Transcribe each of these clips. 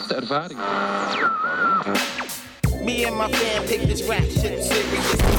laatste ervaring. Me and my fam take this rap shit serious.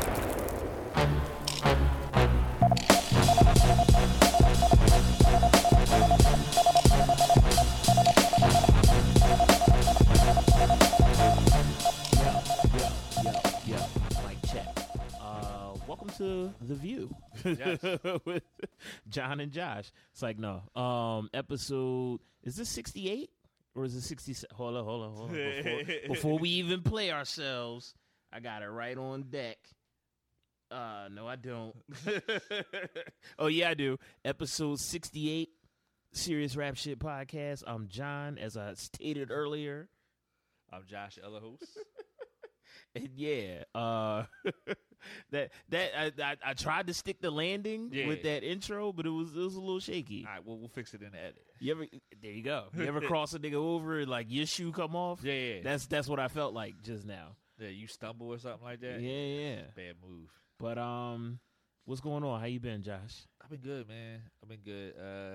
Welcome to The View. Yes. With John and Josh. It's like, no. Episode, is this 68? Or is it 67? Hold on. Before we even play ourselves, I got it right on deck. No, I don't. Oh, yeah, I do. Episode 68, Serious Rap Shit Podcast. I'm John, as I stated earlier. I'm Josh Ellahos. And yeah, I tried to stick the landing with that intro, but it was a little shaky. All right, well, we'll fix it in the edit. There you go. You ever cross a nigga over and like your shoe come off? Yeah. That's what I felt like just now. Yeah, you stumble or something like that? Yeah. Bad move. But what's going on? How you been, Josh? I've been good, man. I've been good.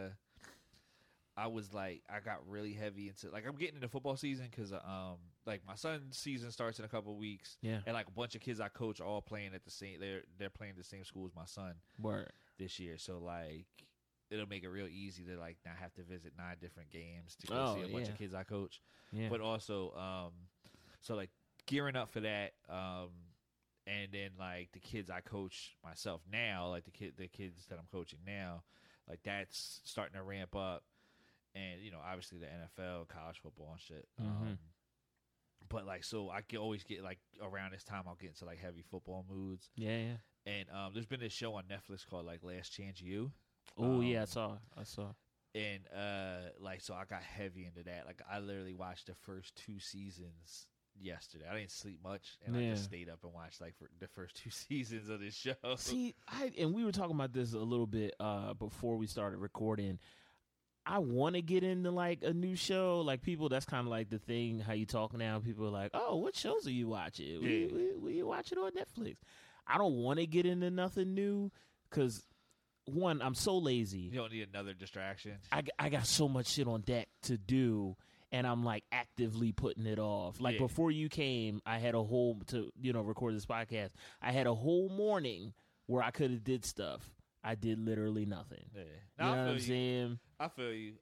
I got really heavy into, like, I'm getting into football season because, like, my son's season starts in a couple of weeks. Yeah. And, like, a bunch of kids I coach are all playing at the same, they're playing the same school as my son. Word. This year. So, like, it'll make it real easy to, like, not have to visit 9 different games to go see a bunch of kids I coach. Yeah. But also, so, like, gearing up for that, and then, like, the kids I coach myself now, like, the kids that I'm coaching now, like, that's starting to ramp up. And, you know, obviously the NFL, college football and shit. Mm-hmm. But, like, so I can always get, like, around this time, I'll get into, like, heavy football moods. Yeah. And there's been this show on Netflix called, like, Last Chance U. Oh, yeah, I saw. And, like, so I got heavy into that. Like, I literally watched the first 2 seasons yesterday. I didn't sleep much, and I just stayed up and watched, like, for the first 2 seasons of this show. See, and we were talking about this a little bit before we started recording. I want to get into, like, a new show. Like, people, that's kind of like the thing, how you talk now. People are like, oh, what shows are you watching? We watch it on Netflix. I don't want to get into nothing new because, one, I'm so lazy. You don't need another distraction. I got so much shit on deck to do, and I'm, like, actively putting it off. Like, before you came, I had a whole, to, you know, record this podcast, I had a whole morning where I could have did stuff. I did literally nothing. Yeah. You know what I'm saying? I feel you.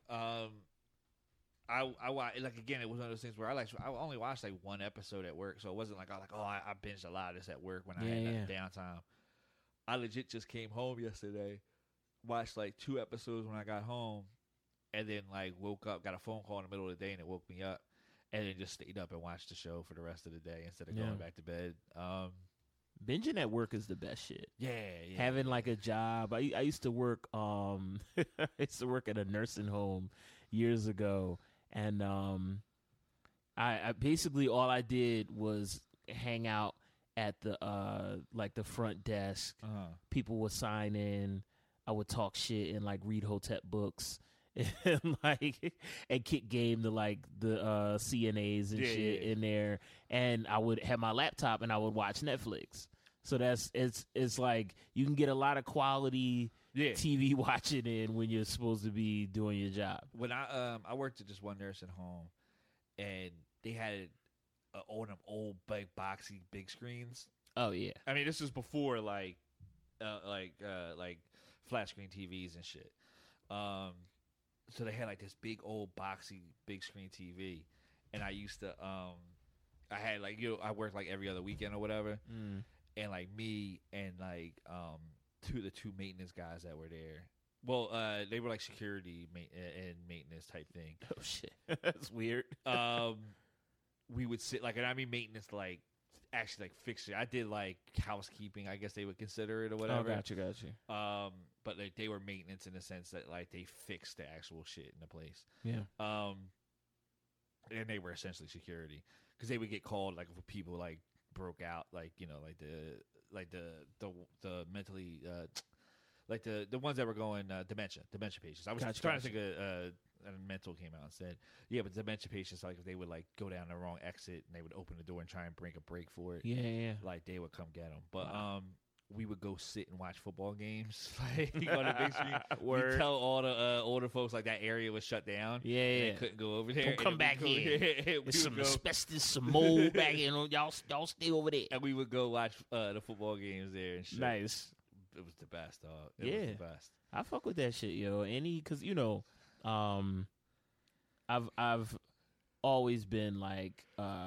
I like, again, it was one of those things where I only watched like 1 episode at work, so it wasn't like I binged a lot of this at work when I had downtime. I legit just came home yesterday, watched like 2 episodes when I got home, and then like woke up, got a phone call in the middle of the day, and it woke me up, and then just stayed up and watched the show for the rest of the day instead of going back to bed. Binging at work is the best shit. Yeah. Having like a job. I used to work I used to work at a nursing home years ago, and I basically all I did was hang out at the like the front desk. People would sign in. I would talk shit and like read Hotep books. And like and kick game to like the CNAs and shit in there, and I would have my laptop and I would watch Netflix. So it's like you can get a lot of quality TV watching in when you're supposed to be doing your job. When I worked at just one nursing home, and they had all them old big boxy big screens. Oh yeah, I mean this was before like flat screen TVs and shit. So they had like this big old boxy big screen TV, and I used to I had like, you know, I worked like every other weekend or whatever, and like me and like the two maintenance guys that were there. Well, they were like security and maintenance type thing. Oh shit, that's weird. We would sit like, and I mean maintenance like actually like fix it. I did like housekeeping, I guess they would consider it or whatever. Oh, got you. But like they were maintenance in the sense that like they fixed the actual shit in the place. Yeah. And they were essentially security because they would get called like if people like broke out, like, you know, like the mentally like the ones that were going dementia patients. I was trying to think of mental came out and said, yeah, but dementia patients, like if they would like go down the wrong exit and they would open the door and try and break a break for it. Yeah. Like they would come get them. But we would go sit and watch football games like on the big screen. Word. We tell all the older folks like that area was shut down. Yeah, and yeah. they couldn't go over there. Don't come back here. There's some asbestos, some mold back here. Y'all stay over there. And we would go watch the football games there and shit. Nice. It was the best, dog. It was the best. I fuck with that shit, yo. Because I've always been like,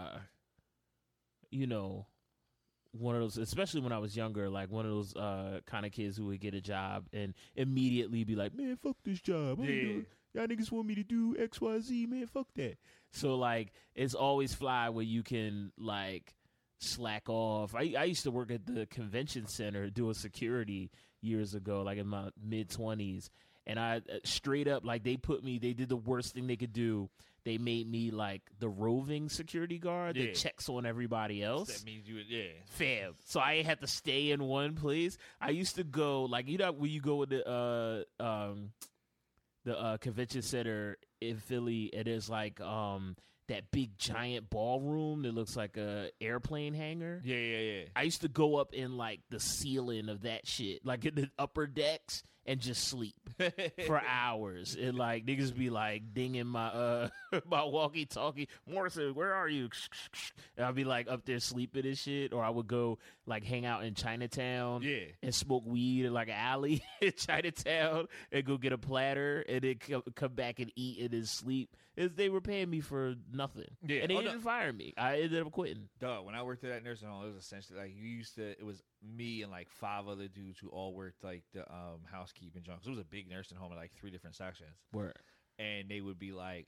one of those, especially when I was younger, like one of those kind of kids who would get a job and immediately be like, man, fuck this job. Y'all niggas want me to do X, Y, Z, man, fuck that. So, like, it's always fly where you can, like, slack off. I used to work at the convention center doing security years ago, like in my mid-20s. And I straight up, like, they did the worst thing they could do. They made me, like, the roving security guard that checks on everybody else. That means you would, Fam. So I had to stay in one place. I used to go, like, when you go with the convention center in Philly, it is like that big giant ballroom that looks like a airplane hangar. Yeah. I used to go up in like the ceiling of that shit, like in the upper decks, and just sleep for hours. And like niggas be like dinging my my walkie-talkie, Morrison, where are you? And I'd be like up there sleeping and shit. Or I would go like hang out in Chinatown and smoke weed in like an alley in Chinatown and go get a platter and then come back and eat and then sleep. They were paying me for nothing. Yeah. And they didn't fire me. I ended up quitting. Dog, when I worked at that nursing home, it was essentially like it was me and like 5 other dudes who all worked like the housekeeping junk. It was a big nursing home in like 3 different sections. Word. And they would be like,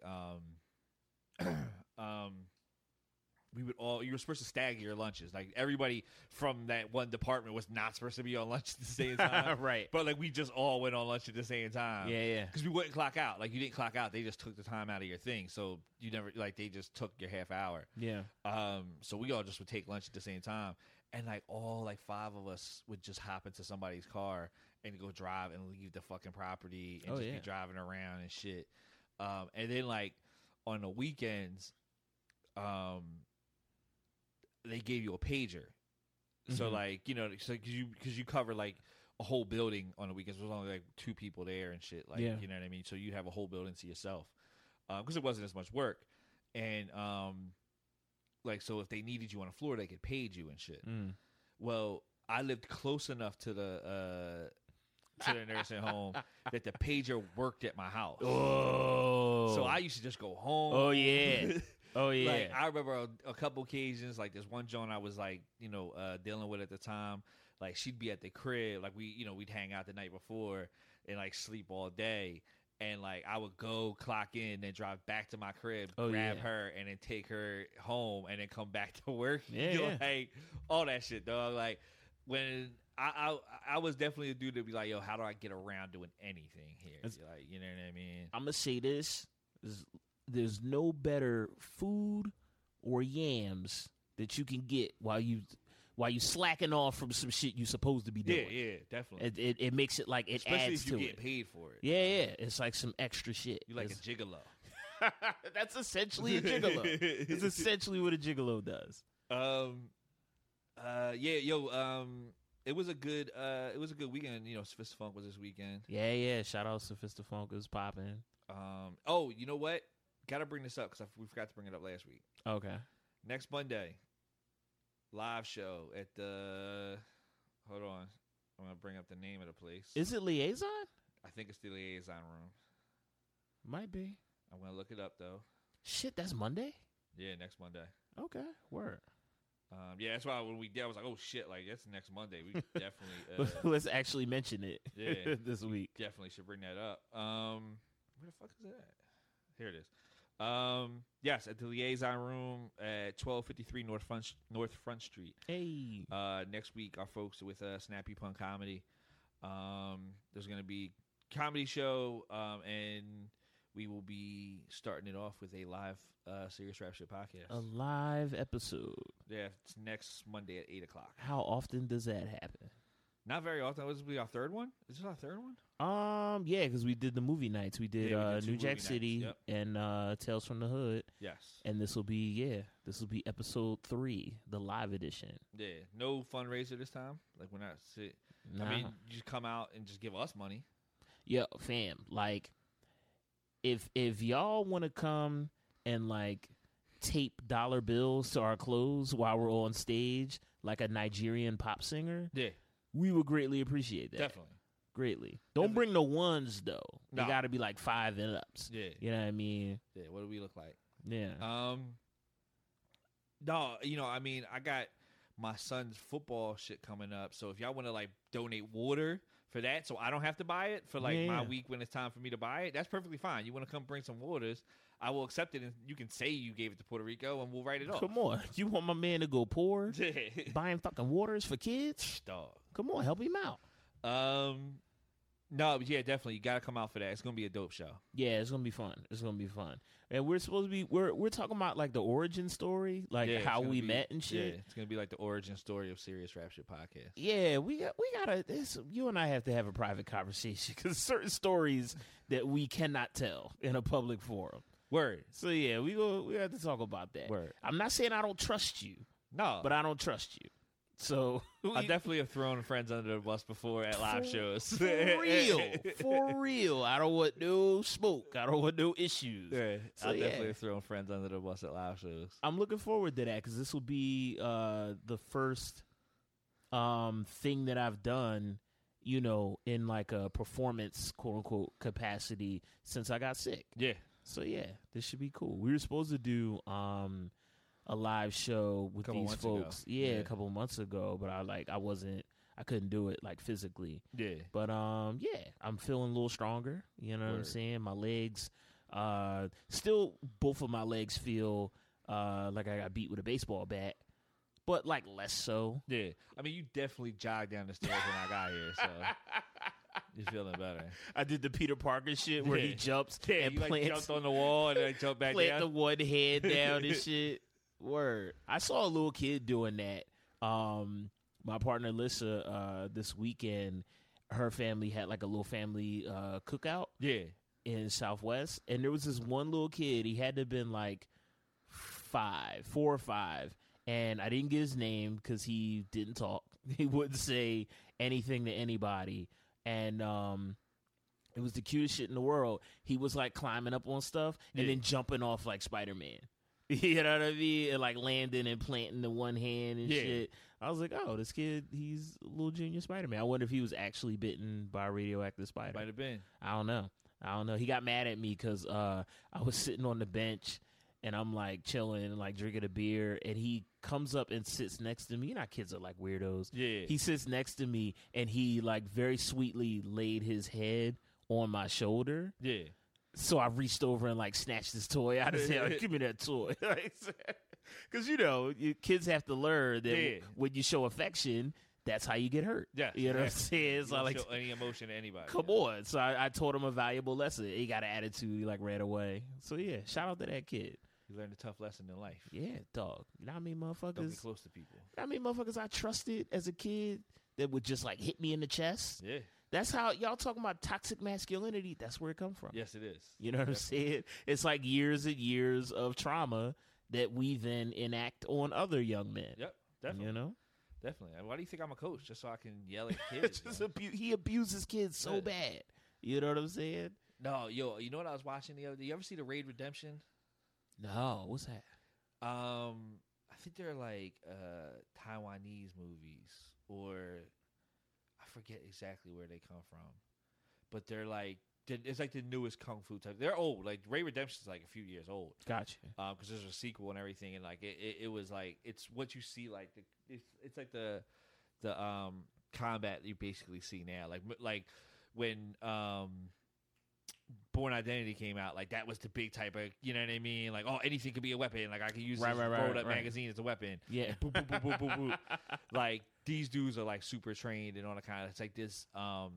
you were supposed to stagger your lunches. Like everybody from that one department was not supposed to be on lunch at the same time. Right. But like we just all went on lunch at the same time. Yeah. Because we wouldn't clock out. Like you didn't clock out. They just took the time out of your thing. So you never, like they just took your half hour. Yeah. So we all just would take lunch at the same time. And like all like 5 of us would just hop into somebody's car and go drive and leave the fucking property and be driving around and shit. And then like on the weekends, they gave you a pager. Mm-hmm. So like, because you cover like a whole building on the weekends. There was only like 2 people there and shit. Like, you know what I mean? So you'd have a whole building to yourself. Because it wasn't as much work. And like, so if they needed you on the floor, they could page you and shit. Mm. Well, I lived close enough to the nursing home that the pager worked at my house. Oh. So I used to just go home. Oh, yeah. Oh, yeah. Like, I remember a couple occasions, like this one joint I was like, dealing with at the time. Like she'd be at the crib, like we'd hang out the night before and like sleep all day. And like I would go clock in and drive back to my crib, grab her, and then take her home, and then come back to work. Like all that shit, dog. Like when I was definitely a dude to be like, yo, how do I get around doing anything here? Like, you know what I mean? I'm gonna say this: there's no better food or yams that you can get while you slacking off from some shit you supposed to be doing. Yeah, definitely. It makes it like it especially adds if you to get it. paid for it. Yeah. It's like some extra shit. You like a gigolo. That's essentially a gigolo. It's essentially what a gigolo does. It was a good weekend. Sophistifunk was this weekend. Yeah. Shout out Sophistifunk, it was popping. Oh, you know what? Got to bring this up because we forgot to bring it up last week. Okay. Next Monday, live show at the. Hold on, I'm gonna bring up the name of the place. Is it Liaison? I think it's the Liaison Room. Might be. I'm gonna look it up though. Shit, that's Monday? Yeah, next Monday. Okay, word. Yeah, that's why when we did, I was like, oh shit, like that's next Monday. We definitely let's actually mention it. Yeah, this week. Definitely should bring that up. Where the fuck is that? Here it is. Yes, at the Liaison Room at 1253 North Front Street. Hey. Next week, our folks with Snappy Punk Comedy. There's going to be comedy show, and we will be starting it off with a live Serious Rap Shit podcast. A live episode. Yeah, it's next Monday at 8:00. How often does that happen? Not very often. Was this our third one? Is this our third one? Yeah, because we did the movie nights. We did, New Jack City and Tales from the Hood. Yes. And this will be episode 3, the live edition. Yeah. No fundraiser this time. Like we're not Nah. I mean, you just come out and just give us money. Yeah, fam. Like, if y'all want to come and like tape dollar bills to our clothes while we're on stage, like a Nigerian pop singer, yeah, we would greatly appreciate that. Definitely. Greatly. Don't bring the ones though. They No. got to be like 5 and ups. Yeah. You know what I mean? Yeah. What do we look like? Yeah. No, I mean, I got my son's football shit coming up. So if y'all want to like donate water for that, so I don't have to buy it for like my week when it's time for me to buy it, that's perfectly fine. You want to come bring some waters, I will accept it, and you can say you gave it to Puerto Rico, and we'll write it off. Come on. You want my man to go poor? Buying fucking waters for kids? Dog. Come on, help him out. No, yeah, definitely. You got to come out for that. It's going to be a dope show. Yeah, it's going to be fun. It's going to be fun. And we're supposed to be, we're talking about like the origin story, like how we met and shit. Yeah, it's going to be like the origin story of Serious Rap Shit Podcast. Yeah, we gotta, you and I have to have a private conversation because certain stories that we cannot tell in a public forum. Word. So yeah, we have to talk about that. Word. I'm not saying I don't trust you. No. But I don't trust you. So I definitely have thrown friends under the bus before at live shows. For real. For real. I don't want no smoke. I don't want no issues. Yeah, so, I definitely have thrown friends under the bus at live shows. I'm looking forward to that because this will be the first thing that I've done, in like a performance, quote unquote, capacity since I got sick. Yeah. So yeah, this should be cool. We were supposed to do a live show with these folks. Yeah, a couple of months ago, but I couldn't do it like physically. Yeah. But yeah, I'm feeling a little stronger. You know what I'm saying? My legs, still both of my legs feel like I got beat with a baseball bat, but like less so. Yeah. I mean, you definitely jogged down the stairs when I got here, so you're feeling better. I did the Peter Parker shit where he jumps and you plants, jumped on the wall and then jumped back plant down. the one head down and shit. Word. I saw a little kid doing that. My partner Lissa, this weekend, her family had like a little family cookout. Yeah. In Southwest, and there was this one little kid. He had to have been like 4 or 5, and I didn't get his name because he didn't talk. He wouldn't say anything to anybody, and it was the cutest shit in the world. He was like climbing up on stuff and then jumping off like Spider-Man. You know what I mean? And like landing and planting the one hand and shit. I was like, oh, this kid, he's a little junior Spider-Man. I wonder if he was actually bitten by a radioactive spider. Might have been. I don't know. He got mad at me because I was sitting on the bench and I'm like chilling and like drinking a beer, and he comes up and sits next to me. You know how kids are like weirdos. Yeah. He sits next to me and he like very sweetly laid his head on my shoulder. Yeah. So I reached over and like snatched his toy out of his hand. Like, give me that toy. Because, kids have to learn that when you show affection, that's how you get hurt. Yeah. You know what I'm saying? You don't show any emotion to anybody. Come on. So I taught him a valuable lesson. He got an attitude. He like ran away. So yeah, shout out to that kid. You learned a tough lesson in life. Yeah, dog. You know how many motherfuckers? Don't be close to people. You know how many motherfuckers I trusted as a kid that would just like hit me in the chest? Yeah. That's how y'all talking about toxic masculinity. That's where it come from. Yes, it is. You know what I'm saying? It's like years and years of trauma that we then enact on other young men. Yep, definitely. You know? Definitely. Why do you think I'm a coach? Just so I can yell at kids. He abuses kids so bad. You know what I'm saying? No, you know what I was watching the other day? You ever see the Raid Redemption? No, what's that? I think they're like Taiwanese movies, or I forget exactly where they come from, but they're like it's like the newest kung fu type. They're old. Like Raid Redemption is like a few years old. Gotcha. Because there's a sequel and everything, and like it was like it's what you see like it's like the combat you basically see now. Like when Born Identity came out, like that was the big type of, you know what I mean? Like, oh, anything could be a weapon. Like I could use this rolled up magazine as a weapon. Yeah. Boop, boop, boop, boop, boop, boop. Like these dudes are like super trained and all the kind of, it's like this,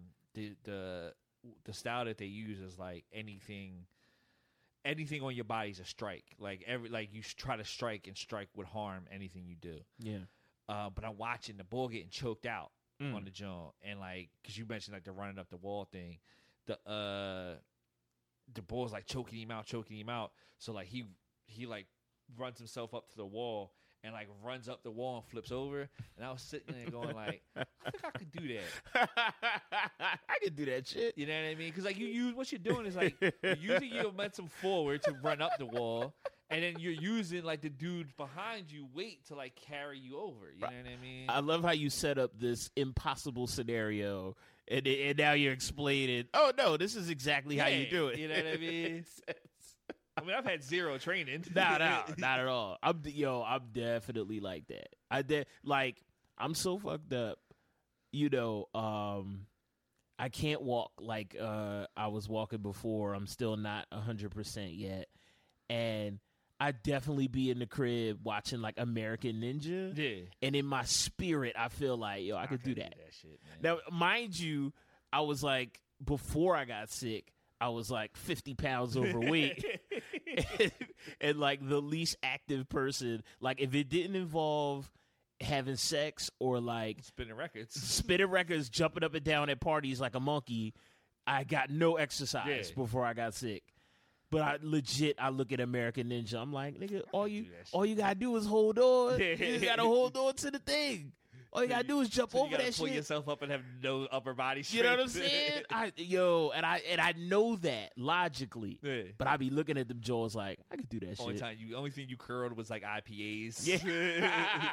the style that they use is like anything on your body is a strike. Like you try to strike would harm anything you do. Yeah. But I'm watching the bull getting choked out. on the joint, and like because you mentioned like the running up the wall thing, the bull's like choking him out. So like he like runs himself up to the wall and like runs up the wall and flips over. And I was sitting there going like, I think I could do that. I could do that shit. You know what I mean? Because like what you're doing is like you're using your momentum forward to run up the wall, and then you're using like the dude behind you weight to like carry you over. You know what I mean? I love how you set up this impossible scenario, and now you're explaining. Oh no, this is exactly how you do it. You know what I mean? I mean, I've had zero training. Not at all. I'm definitely like that. I'm so fucked up. You know, I can't walk like I was walking before. I'm still not 100% yet, and I definitely be in the crib watching like American Ninja. Yeah. And in my spirit, I feel like I could do that. Shit, man. Now, mind you, I was like before I got sick, I was like 50 pounds overweight and like the least active person. Like if it didn't involve having sex or like spinning records, jumping up and down at parties like a monkey, I got no exercise before I got sick. But I look at American Ninja. I'm like, nigga, all you gotta do is hold on. You gotta hold on to the thing. All you gotta do is jump over that shit. Pull yourself up and have no upper body strength. You know what I'm saying? I know that logically, but I be looking at them jaws like I could do that shit. Only thing you curled was like IPAs. Yeah.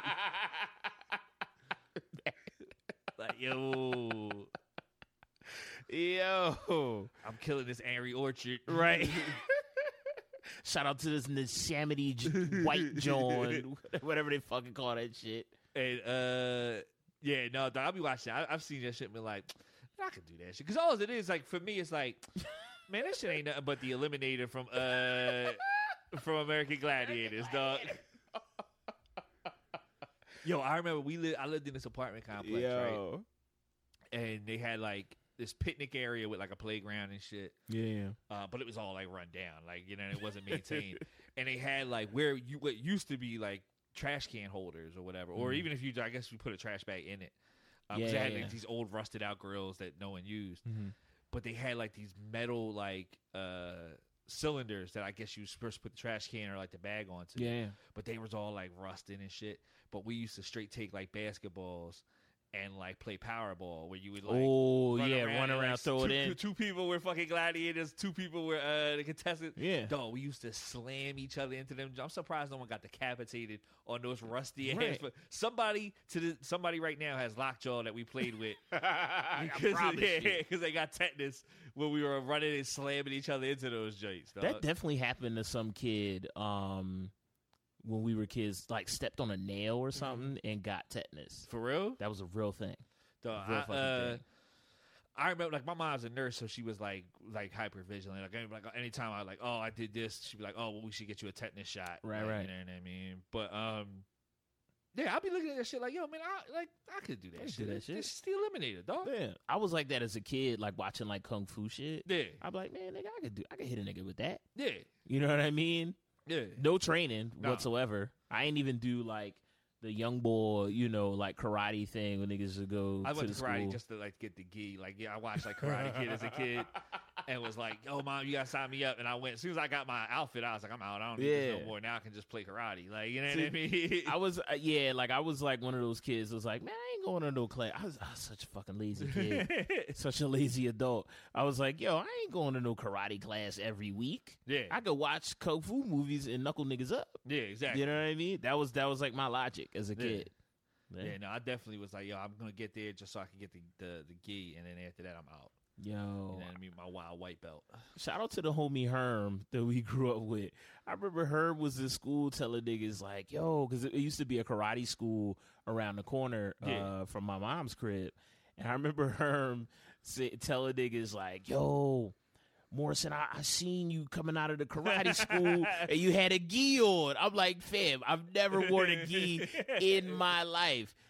Like yo, I'm killing this Angry Orchard, right? Shout out to this Yosemite White John, whatever they fucking call that shit. And I'll be watching. I've seen that shit and been like, I can do that shit. Because all it is, like, for me, it's like, man, that shit ain't nothing but the Eliminator from American Gladiators, dog. Yo, I remember I lived in this apartment complex, right? And they had like this picnic area with like a playground and shit. Yeah. But it was all like run down, like it wasn't maintained. And they had like what used to be like trash can holders or whatever, or even if I guess we put a trash bag in it. They had like these old rusted out grills that no one used, but they had like these metal like cylinders that I guess you were supposed to put the trash can or like the bag onto. Yeah. But they was all like rusted and shit. But we used to straight take like basketballs and like play Powerball, where you would like run around, like, throw it in. Two people were fucking gladiators. 2 people were the contestants. Yeah, dog. We used to slam each other into them. I'm surprised no one got decapitated on those rusty ass. But somebody right now has lockjaw that we played with because they got tetanus when we were running and slamming each other into those joints. Dog. That definitely happened to some kid. When we were kids, like stepped on a nail or something and got tetanus. For real? That was a real thing. I remember, like, my mom's a nurse, so she was like hyper vigilant. Like anytime I like, I did this, she'd be like, oh, well, we should get you a tetanus shot. Right. You know what I mean? But I'll be looking at that shit like, yo, man, I could do that shit. It's still eliminated, dog. Yeah, I was like that as a kid, like watching like kung fu shit. Yeah, I'm like, man, nigga, I could hit a nigga with that. Yeah, you know what I mean? Yeah. No training whatsoever. I ain't even do like the young boy, like karate thing when niggas would go I went to karate school. just to like get the gi. Like, I watched like Karate Kid as a kid and was like, oh, mom, you got to sign me up. And I went, as soon as I got my outfit, I was like, I'm out. I don't need this no more. Now I can just play karate. Like, you know what I mean? I was, I was like one of those kids that was like, man, I ain't going to no class. I was such a fucking lazy kid. Such a lazy adult. I was like, yo, I ain't going to no karate class every week. Yeah. I could watch kung fu movies and knuckle niggas up. Yeah, exactly. You know what I mean? That was like my logic as a kid. Yeah, no, I definitely was like, yo, I'm going to get there just so I can get the gi, and then after that, I'm out. Yo. You know what I mean? My wild white belt. Shout out to the homie Herm that we grew up with. I remember Herm was in school telling niggas like, yo, because it used to be a karate school around the corner from my mom's crib. And I remember Herm telling niggas like, yo, Morrison, I seen you coming out of the karate school and you had a gi on. I'm like, fam, I've never worn a gi in my life.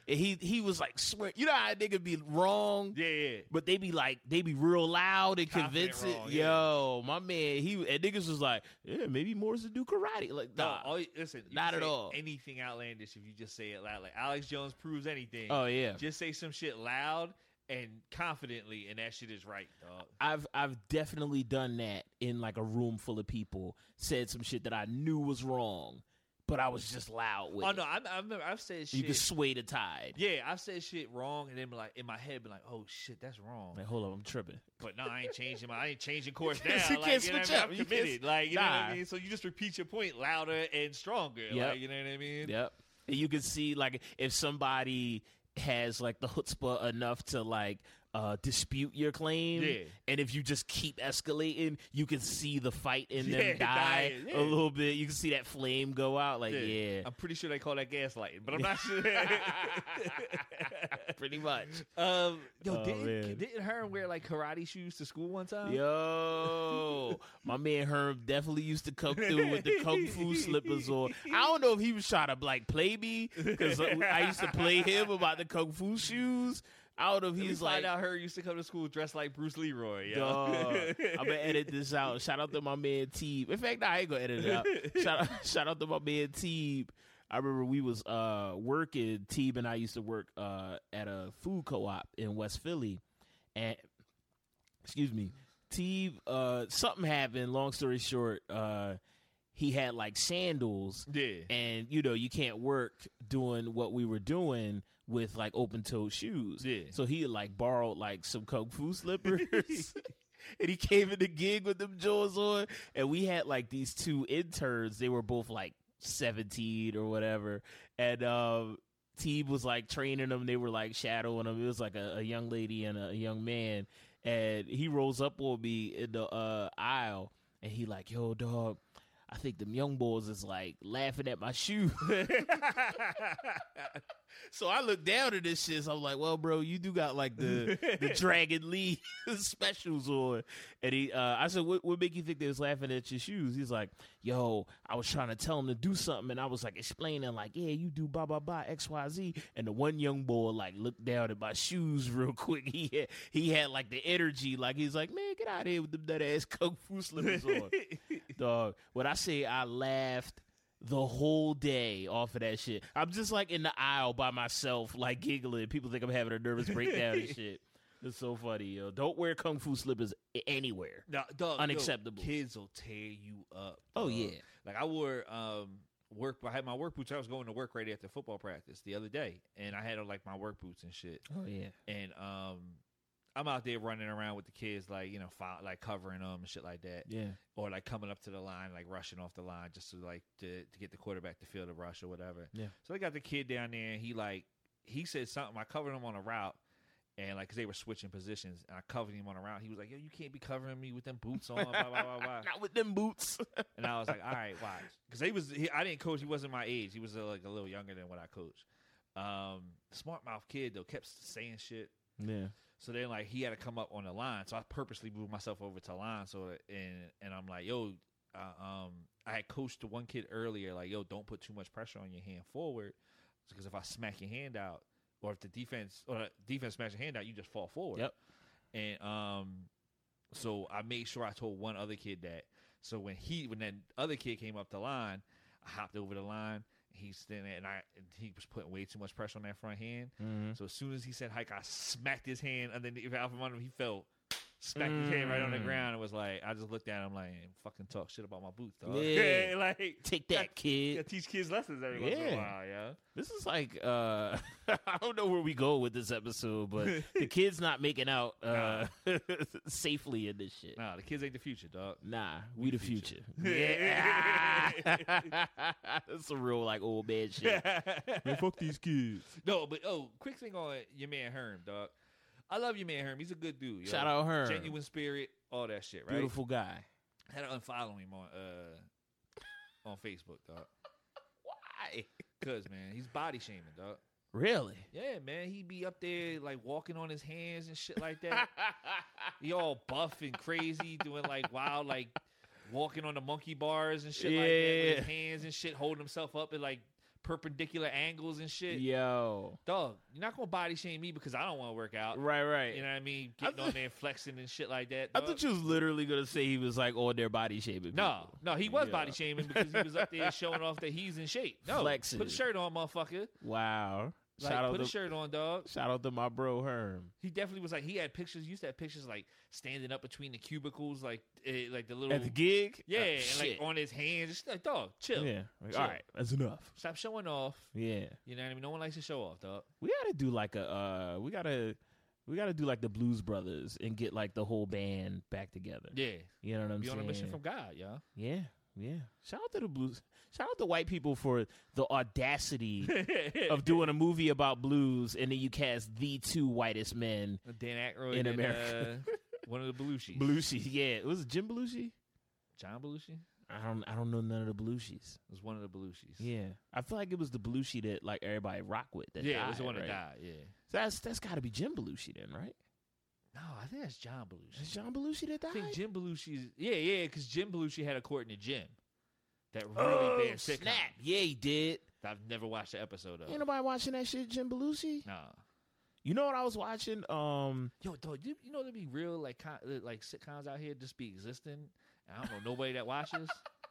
And he was like, swear, you know how a nigga be wrong? Yeah. But they be real loud and Confident convincing. wrong, Yo, my man, and niggas was like, yeah, maybe Morris would do karate. Like, nah, Listen, you not can at say all. anything outlandish if you just say it loud. Like Alex Jones proves anything. Oh yeah, Just say some shit loud and confidently, and that shit is right, dog. I've definitely done that in like a room full of people. Said some shit that I knew was wrong, but I was just loud with. Oh it. no, I've said shit. You can sway the tide. Yeah, I've said shit wrong, and then be like in my head, be like, "Oh shit, that's wrong." Like, hold up, I'm tripping. But no, I ain't changing course now. You can't switch up. I'm committed. Like, you know what I Nah. mean? So you just repeat your point louder and stronger. Yep. Like, you know what I mean? Yep. And you can see like if somebody has like the chutzpah enough to like dispute your claim, Yeah. and if you just keep escalating, you can see the fight in Yeah, them die dying, yeah. a little bit. You can see that flame go out. Like, yeah. I'm pretty sure they call that gaslighting, but I'm not sure. Pretty much. Yo, Oh, man. didn't Herm wear like karate shoes to school one time? Yo, my man Herm definitely used to come through with the kung fu slippers on. I don't know if he was trying to like play me because I used to play him about the kung fu shoes. I don't know if he's like, out her used to come to school dressed like Bruce Leroy. Yo. dog, I'm gonna edit this out. Shout out to my man Teeb. In fact, I ain't gonna edit it out. Shout out to my man Teeb. I remember we was working. Teeb and I used to work at a food co-op in West Philly, and excuse me, Teeb. Something happened. Long story short, he had like sandals. Yeah. And you can't work doing what we were doing with like open toed shoes. Yeah. So he like borrowed like some kung fu slippers. And he came in the gig with them jaws on. And we had like these two interns. They were both like 17 or whatever. And Teeb was like training them. They were like shadowing them. It was like a young lady and a young man. And he rolls up on me in the aisle. And he like, yo, dog, I think them young boys is like laughing at my shoe. So I look down at this shit. So I'm like, well, bro, you do got like the Dragon Lee specials on. And I said, what make you think they was laughing at your shoes? He's like, yo, I was trying to tell him to do something. And I was like explaining like, yeah, you do blah, blah, blah, X, Y, Z. And the one young boy like looked down at my shoes real quick. He had like the energy. Like he's like, man, get out of here with them nut ass kung fu slippers on. Dog, when I say I laughed the whole day off of that shit, I'm just like in the aisle by myself, like giggling. People think I'm having a nervous breakdown and shit. It's so funny, yo. Don't wear kung fu slippers anywhere. No, dog, Unacceptable. Yo, kids will tear you up. Oh, dog. yeah. Like I wore I had my work boots. I was going to work right after football practice the other day, and I had like my work boots and shit. Oh yeah. And I'm out there running around with the kids, like, like covering them and shit like that. Yeah. Or like coming up to the line, like rushing off the line just to get the quarterback to field a rush or whatever. Yeah. So they got the kid down there, and he said something. I covered him on a route, and like, cause they were switching positions, and I covered him on a route. He was like, yo, you can't be covering me with them boots on, blah, blah, blah, blah. Not with them boots. And I was like, all right, watch. Cause I didn't coach. He wasn't my age. He was like a little younger than what I coached. Smart mouth kid though, kept saying shit. Yeah. So then, like, he had to come up on the line. So I purposely moved myself over to the line. So and I'm like, yo, I had coached the one kid earlier, like, yo, don't put too much pressure on your hand forward, because if I smack your hand out, or if the defense smacks your hand out, you just fall forward. Yep. And so I made sure I told one other kid that. So when that other kid came up the line, I hopped over the line. He's standing there, and he was putting way too much pressure on that front hand. Mm-hmm. So as soon as he said hike, I smacked his hand underneath out from under him. He fell, smacked his hand right on the ground, and was like, I just looked at him like, fucking talk shit about my boots, dog. Yeah. Like, Take that, kid. Yeah, teach kids lessons every once in a while, yeah. This is like, I don't know where we go with this episode, but the kid's not making out safely in this shit. Nah, the kids ain't the future, dog. Nah, we the future. Yeah. That's some real, like, old man shit. Man, fuck these kids. No, but, quick thing on your man Herm, dog. I love your man Herm. He's a good dude. Yo. Shout out Herm. Genuine spirit, all that shit, right? Beautiful guy. I had to unfollow him on Facebook, dog. Why? Because, man, he's body shaming, dog. Really? Yeah, man. He be up there, like, walking on his hands and shit like that. He all buff and crazy, doing, like, wild, like, walking on the monkey bars and shit like that with his hands and shit, holding himself up and, like, perpendicular angles and shit. Yo. Dog, you're not going to body shame me because I don't want to work out. Right. You know what I mean? Getting on there and flexing and shit like that. I Dog. thought you was literally going to say he was like on their body shaming. No, he was body shaming because he was up there showing off that he's in shape. No, flexing. Put a shirt on, motherfucker. Wow. Like, put a shirt on, dog. Shout out to my bro Herm. He definitely was like, he had pictures. He used to have pictures like standing up between the cubicles, like the little at the gig. Yeah, and like on his hands. Just like, dog, chill. Yeah, like, chill. All right, that's enough. Stop showing off. Yeah, you know what I mean. No one likes to show off, dog. We gotta do like a we gotta do like the Blues Brothers and get like the whole band back together. Yeah, you know what I'm saying. Be on a mission from God, y'all. Yeah. Shout out to the blues. Shout out to white people for the audacity of doing a movie about blues, and then you cast the two whitest men Dan Aykroyd in and, America. One of the Belushis. Belushi, yeah. Was it Jim Belushi? John Belushi? I don't know none of the Belushis. It was one of the Belushis. Yeah, I feel like it was the Belushi that like everybody rock with. That died, it was the one right? that died. Yeah, so that's got to be Jim Belushi then, right? No, I think that's John Belushi. Is John Belushi that died? I think Jim Belushi's because Jim Belushi had a Courtney Jim. That really bad sitcom. Snap. Yeah, he did. I've never watched the episode of. Ain't nobody watching that shit, Jim Belushi? Nah. You know what I was watching? Yo, dog, you know there be real like sitcoms out here just be existing. And I don't know nobody that watches.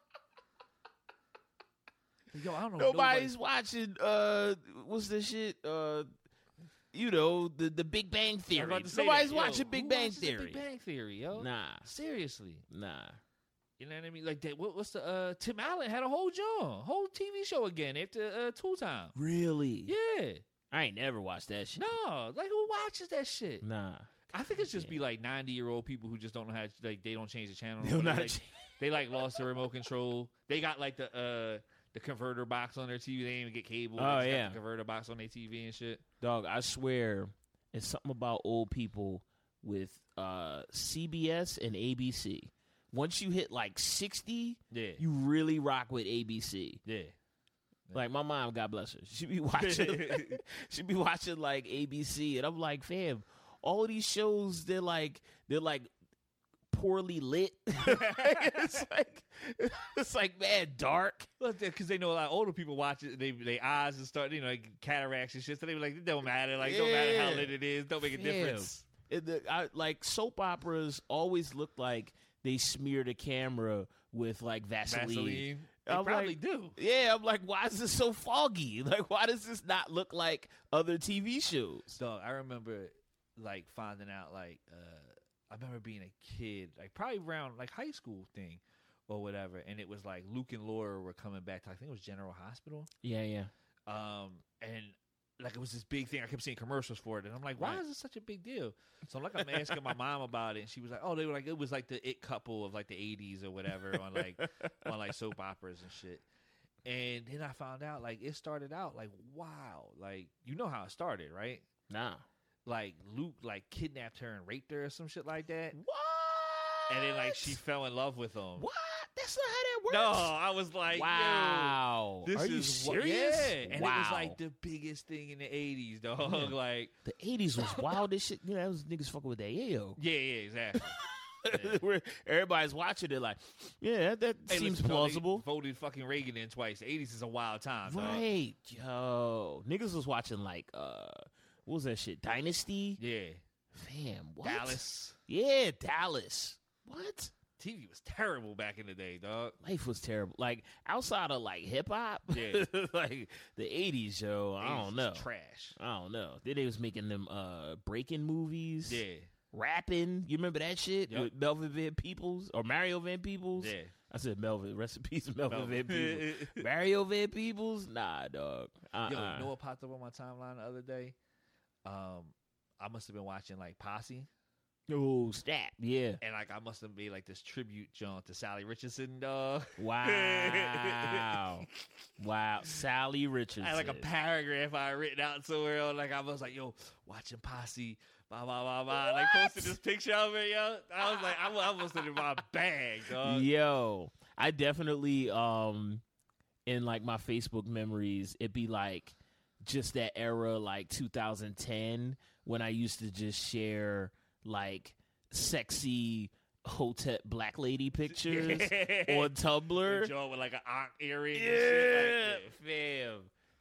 Yo, I don't know. Nobody's watching. What's this shit? You know, the Big Bang Theory. Nobody's watching Big Bang Theory. Big Bang Theory, yo. Nah. Seriously. Nah. You know what I mean? Like that. What's the Tim Allen had a whole TV show again after Tool Time. Really? Yeah. I ain't never watched that shit. No, like who watches that shit? Nah. I think it's just be like 90-year-old people who just don't know how to, like they don't change the channel. They like lost the remote control. They got like the converter box on their TV. They didn't even get cable. Oh they just yeah, got the converter box on their TV and shit. Dog, I swear, it's something about old people with CBS and ABC. Once you hit like 60, you really rock with ABC. Yeah. Like my mom, God bless her, she be watching like ABC, and I'm like, fam, all of these shows they're like poorly lit. it's like man, dark. Because they know a lot of older people watch it. They eyes and start like cataracts and shit. So they be like, it don't matter. Like, don't matter how lit it is. Don't make a difference. Like soap operas always look like they smear the camera with like Vaseline. They probably do. Yeah, I'm like, why is this so foggy? Like, why does this not look like other TV shows? Dog, I remember like finding out like I remember being a kid, like probably around like high school thing or whatever, and it was like Luke and Laura were coming back to, I think it was General Hospital. Yeah. And like it was this big thing. I kept seeing commercials for it, and I'm like, why is this such a big deal? So I'm asking my mom about it, and she was like, oh, they were like, it was like the it couple of like the 80s or whatever on like soap operas and shit. And then I found out like it started out like, wow, like you know how it started, right? Nah. Like Luke like kidnapped her and raped her or some shit like that. What? And then like she fell in love with him. What? That's not how that works. No, I was like, wow. Yo, this Are you is serious? Yeah, and it was like the biggest thing in the 80s, dog. Yeah. Like the 80s was wild as shit. You know, that was niggas fucking with that yayo. Yeah, exactly. Where everybody's watching it like, yeah, that seems plausible. They voted fucking Reagan in twice. The 80s is a wild time, right? Dog. Yo, niggas was watching like what was that shit? Dynasty? Yeah. Fam, what? Dallas. Yeah, Dallas. What? TV was terrible back in the day, dog. Life was terrible. Like outside of like hip hop, yeah, like the 80s, yo. I don't know. Trash. I don't know. Then they was making them breaking movies. Yeah. Rapping. You remember that shit? Yep. With Melvin Van Peebles or Mario Van Peebles? Yeah. I said Melvin. Rest in peace, Melvin Van Peebles. Mario Van Peebles? Nah, dog. Yo, you know what popped up on my timeline the other day? I must have been watching like Posse. Oh, snap. Yeah. And like I must have made like this tribute jaunt to Sally Richardson, dog. Wow. Wow. Sally Richardson. I had like a paragraph I had written out somewhere. Like I was like, yo, watching Posse. Blah, blah, blah, blah. Like posted this picture of it, yo. I was like, I almost in my bag, dog. Yo. I definitely in like my Facebook memories, it'd be like just that era, like 2010, when I used to just share like sexy Hotep black lady pictures on Tumblr. Joe with like an aunt earring. Yeah, and shit like that. Fam.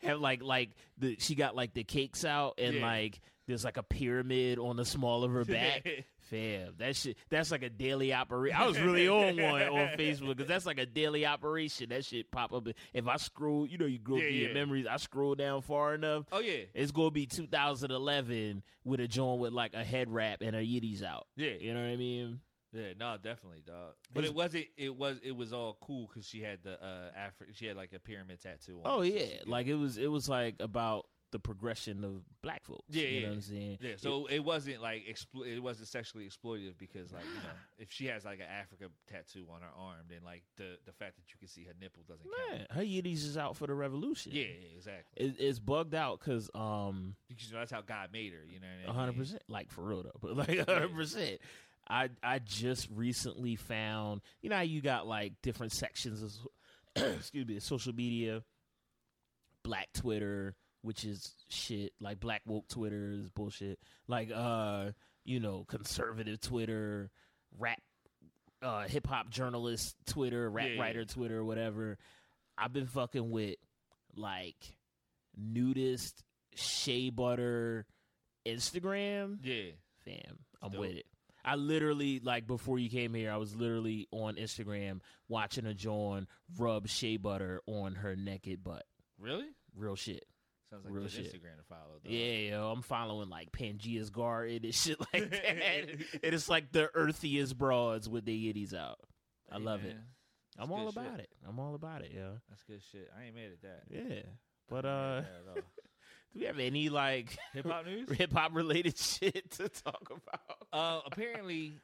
have she got like the cakes out and like there's like a pyramid on the small of her back. Fam, that's like a daily operation. I was really on one on Facebook because that's like a daily operation. That shit pop up. If I scroll, you go through your memories. I scroll down far enough. Oh yeah, it's gonna be 2011 with a joint with like a head wrap and her yiddies out. Yeah, you know what I mean. Yeah, no, definitely, dog. But it was all cool because she had the she had like a pyramid tattoo on. Oh yeah, like it was like about the progression of black folks. Yeah, you know what I'm saying? Yeah, so it wasn't like it wasn't sexually exploitative because like if she has like an Africa tattoo on her arm, then like the fact that you can see her nipple doesn't count. Her yiddies is out for the revolution. Yeah, exactly. It's bugged out because that's how God made her. You know what I mean? 100%, like for real though, but like 100%. I just recently found, how you got like different sections of excuse me, social media, Black Twitter, which is shit, like Black woke Twitter is bullshit, like conservative Twitter, rap hip hop journalist Twitter, rap writer Twitter, whatever. I've been fucking with like nudist shea butter Instagram. Yeah, fam, I'm with it. I literally, like, before you came here, I was literally on Instagram watching a Joan rub shea butter on her naked butt. Really? Real shit. Sounds like real good shit. Instagram to follow, though. Yeah, I'm following, like, Pangea's Garden and shit like that. And it's like the earthiest broads with their yiddies out. I love it. I'm all about it. I'm all about it, yo. That's good shit. I ain't mad at that. Yeah. But, do we have any like hip hop news? Hip hop related shit to talk about? Apparently,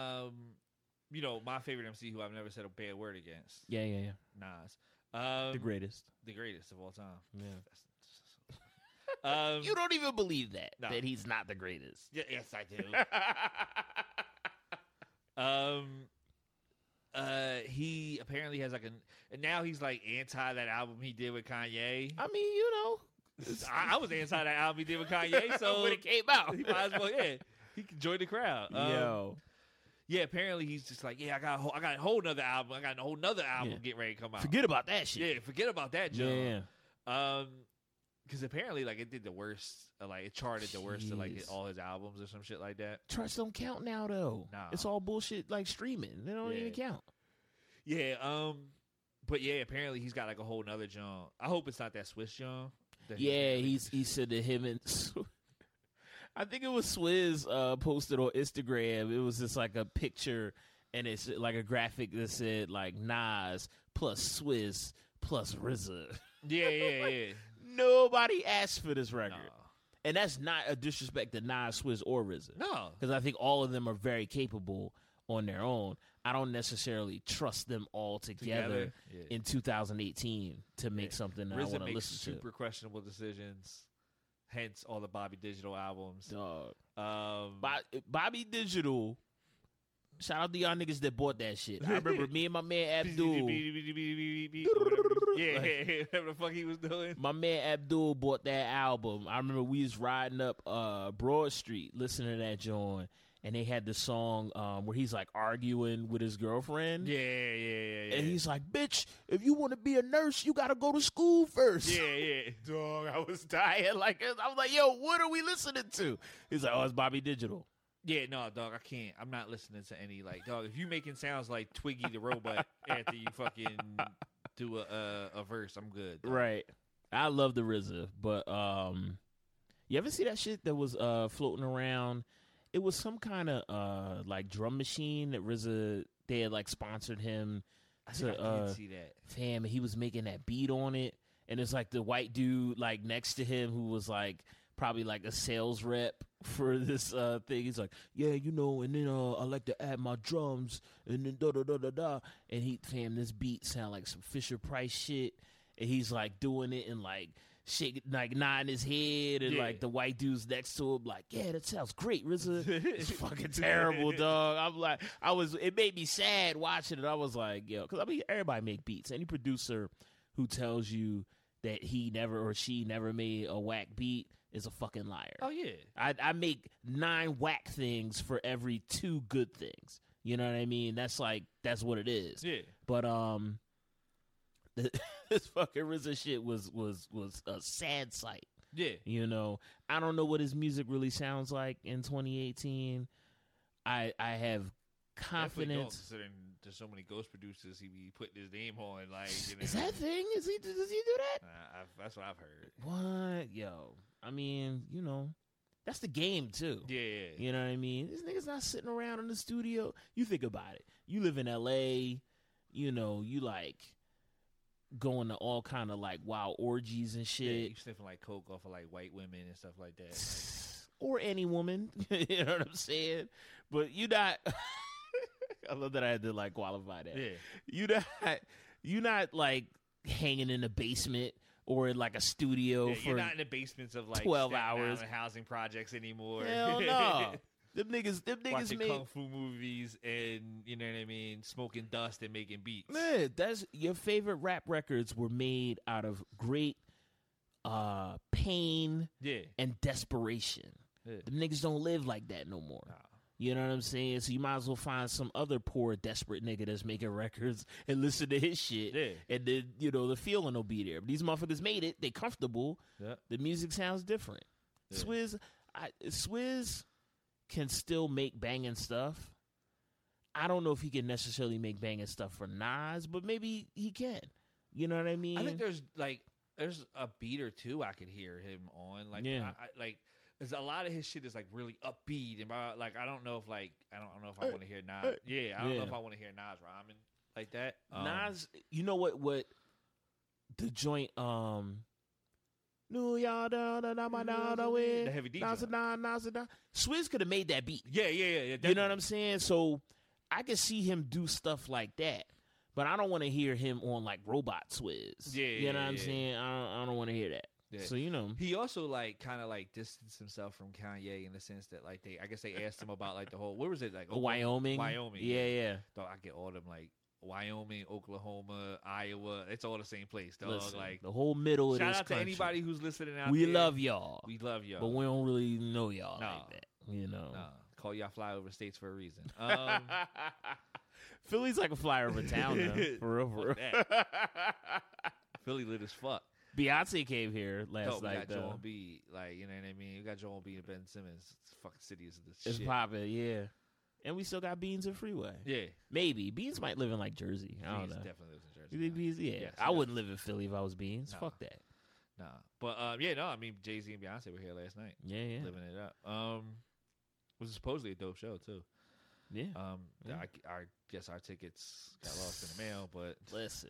my favorite MC who I've never said a bad word against. Yeah. Nas. The greatest of all time. Yeah. You don't even believe that he's not the greatest. Yes, I do. He apparently has like and now he's like anti that album he did with Kanye. I mean, I was anti that album he did with Kanye, so when it came out, he might as well, he can join the crowd. Yeah, apparently he's just like, I got a whole nother album. I got a whole nother album getting ready to come out. Forget about that shit. Yeah, forget about that, John. Yeah. Because apparently, like, it did the worst. Like, it charted the worst of like all his albums or some shit like that. Charts don't count now, though. Nah, it's all bullshit. Like streaming, they don't even count. Yeah. But yeah, apparently he's got like a whole nother John. I hope it's not that Swiss John. Yeah, he said to him and I think it was Swizz posted on Instagram. It was just like a picture and it's like a graphic that said like Nas plus Swizz plus RZA. Yeah. Nobody asked for this record. No. And that's not a disrespect to Nas, Swizz, or RZA. No. Because I think all of them are very capable on their own. I don't necessarily trust them all together in 2018 to make something that I want to listen to. Super questionable decisions, hence all the Bobby Digital albums. Dog. Bobby Digital, shout out to y'all niggas that bought that shit. I remember me and my man Abdul. Whatever the fuck he was doing. My man Abdul bought that album. I remember we was riding up Broad Street listening to that joint. And they had the song where he's like arguing with his girlfriend. Yeah. And he's like, bitch, if you want to be a nurse, you got to go to school first. Yeah. Dog, I was dying. I was like, yo, what are we listening to? He's like, oh, it's Bobby Digital. Yeah, no, dog, I can't. I'm not listening to any, like, dog, if you making sounds like Twiggy the Robot after you fucking do a verse, I'm good. Dog. Right. I love the RZA. But you ever see that shit that was floating around? It was some kind of like drum machine that RZA, they had like sponsored him. I didn't see that. Fam, he was making that beat on it. And it's like the white dude like next to him who was like probably like a sales rep for this thing. He's like, yeah, and then I like to add my drums and then da-da-da-da-da. And fam, this beat sound like some Fisher Price shit. And he's like doing it and like shaking, like nodding his head, and like the white dudes next to him, like, yeah, that sounds great, RZA. It's fucking terrible, dog. I'm like, it made me sad watching it. I was like, yo, because I mean, everybody make beats. Any producer who tells you that he never or she never made a whack beat is a fucking liar. Oh yeah, I make 9 whack things for every 2 good things. You know what I mean? That's what it is. Yeah. But this fucking RZA shit was a sad sight. Yeah. You know, I don't know what his music really sounds like in 2018. I have confidence. Considering there's so many ghost producers he be putting his name on, like, you know, Is that a thing? Does he do that? That's what I've heard. What? Yo, I mean, you know, that's the game too. Yeah. You know what I mean? This nigga's not sitting around in the studio. You think about it. You live in LA, you know, you like going to all kind of like wild orgies and shit. Yeah, you sniffing like coke off of like white women and stuff like that. Or any woman. You know what I'm saying? But you not I love that I had to like qualify that. Yeah. You not like hanging in the basement or in like a studio for you're not in the basements of like 12 hours housing projects anymore. Hell no. Them niggas watching made kung fu movies and, you know what I mean, smoking dust and making beats. Man, that's your favorite rap records were made out of great pain and desperation. Yeah. Them niggas don't live like that no more. Nah. You know what I'm saying? So you might as well find some other poor, desperate nigga that's making records and listen to his shit. Yeah. And then, you know, the feeling will be there. But these motherfuckers made it. They comfortable. Yeah. The music sounds different. Yeah. Swizz can still make banging stuff. I don't know if he can necessarily make banging stuff for Nas, but maybe he can. You know what I mean? I think there's a beat or two I could hear him on. Like, yeah. There's a lot of his shit is like really upbeat and like I don't know if I want to hear Nas. Yeah, I don't know if I want to hear Nas rhyming like that. Nas, you know what the joint New York, the heavy D. Swizz could have made that beat. Yeah. You know what I'm saying? So I could see him do stuff like that, but I don't want to hear him on like Robot Swizz. Yeah, you know what I'm saying? I don't want to hear that. Yeah. So you know, he also like kind of like distanced himself from Kanye in the sense that like I guess they asked him about like the whole where was it like Wyoming. Yeah. Dog, I get all them like Wyoming, Oklahoma, Iowa. It's all the same place, dog. Listen, like the whole middle of this country. Shout out to anybody who's listening out there. We love y'all, but we don't really know y'all like that. You know, call y'all flyover states for a reason. Philly's like a flyover town, though. For real. Philly lit as fuck. Beyonce came here last night. We got Joel B. Like, you know what I mean? We got Joel B. and Ben Simmons. It's fucking city is the shit. It's popping, yeah. And we still got Beans and Freeway. Yeah. Maybe. Beans might live in like Jersey. I don't know. Definitely lives in Jersey. You think Beans? Yeah. Yes, I wouldn't live in Philly if I was Beans. No. Fuck that. Nah. But I mean Jay-Z and Beyonce were here last night. Yeah. Living it up. Was supposedly a dope show too. Yeah. I guess our tickets got lost in the mail, but listen.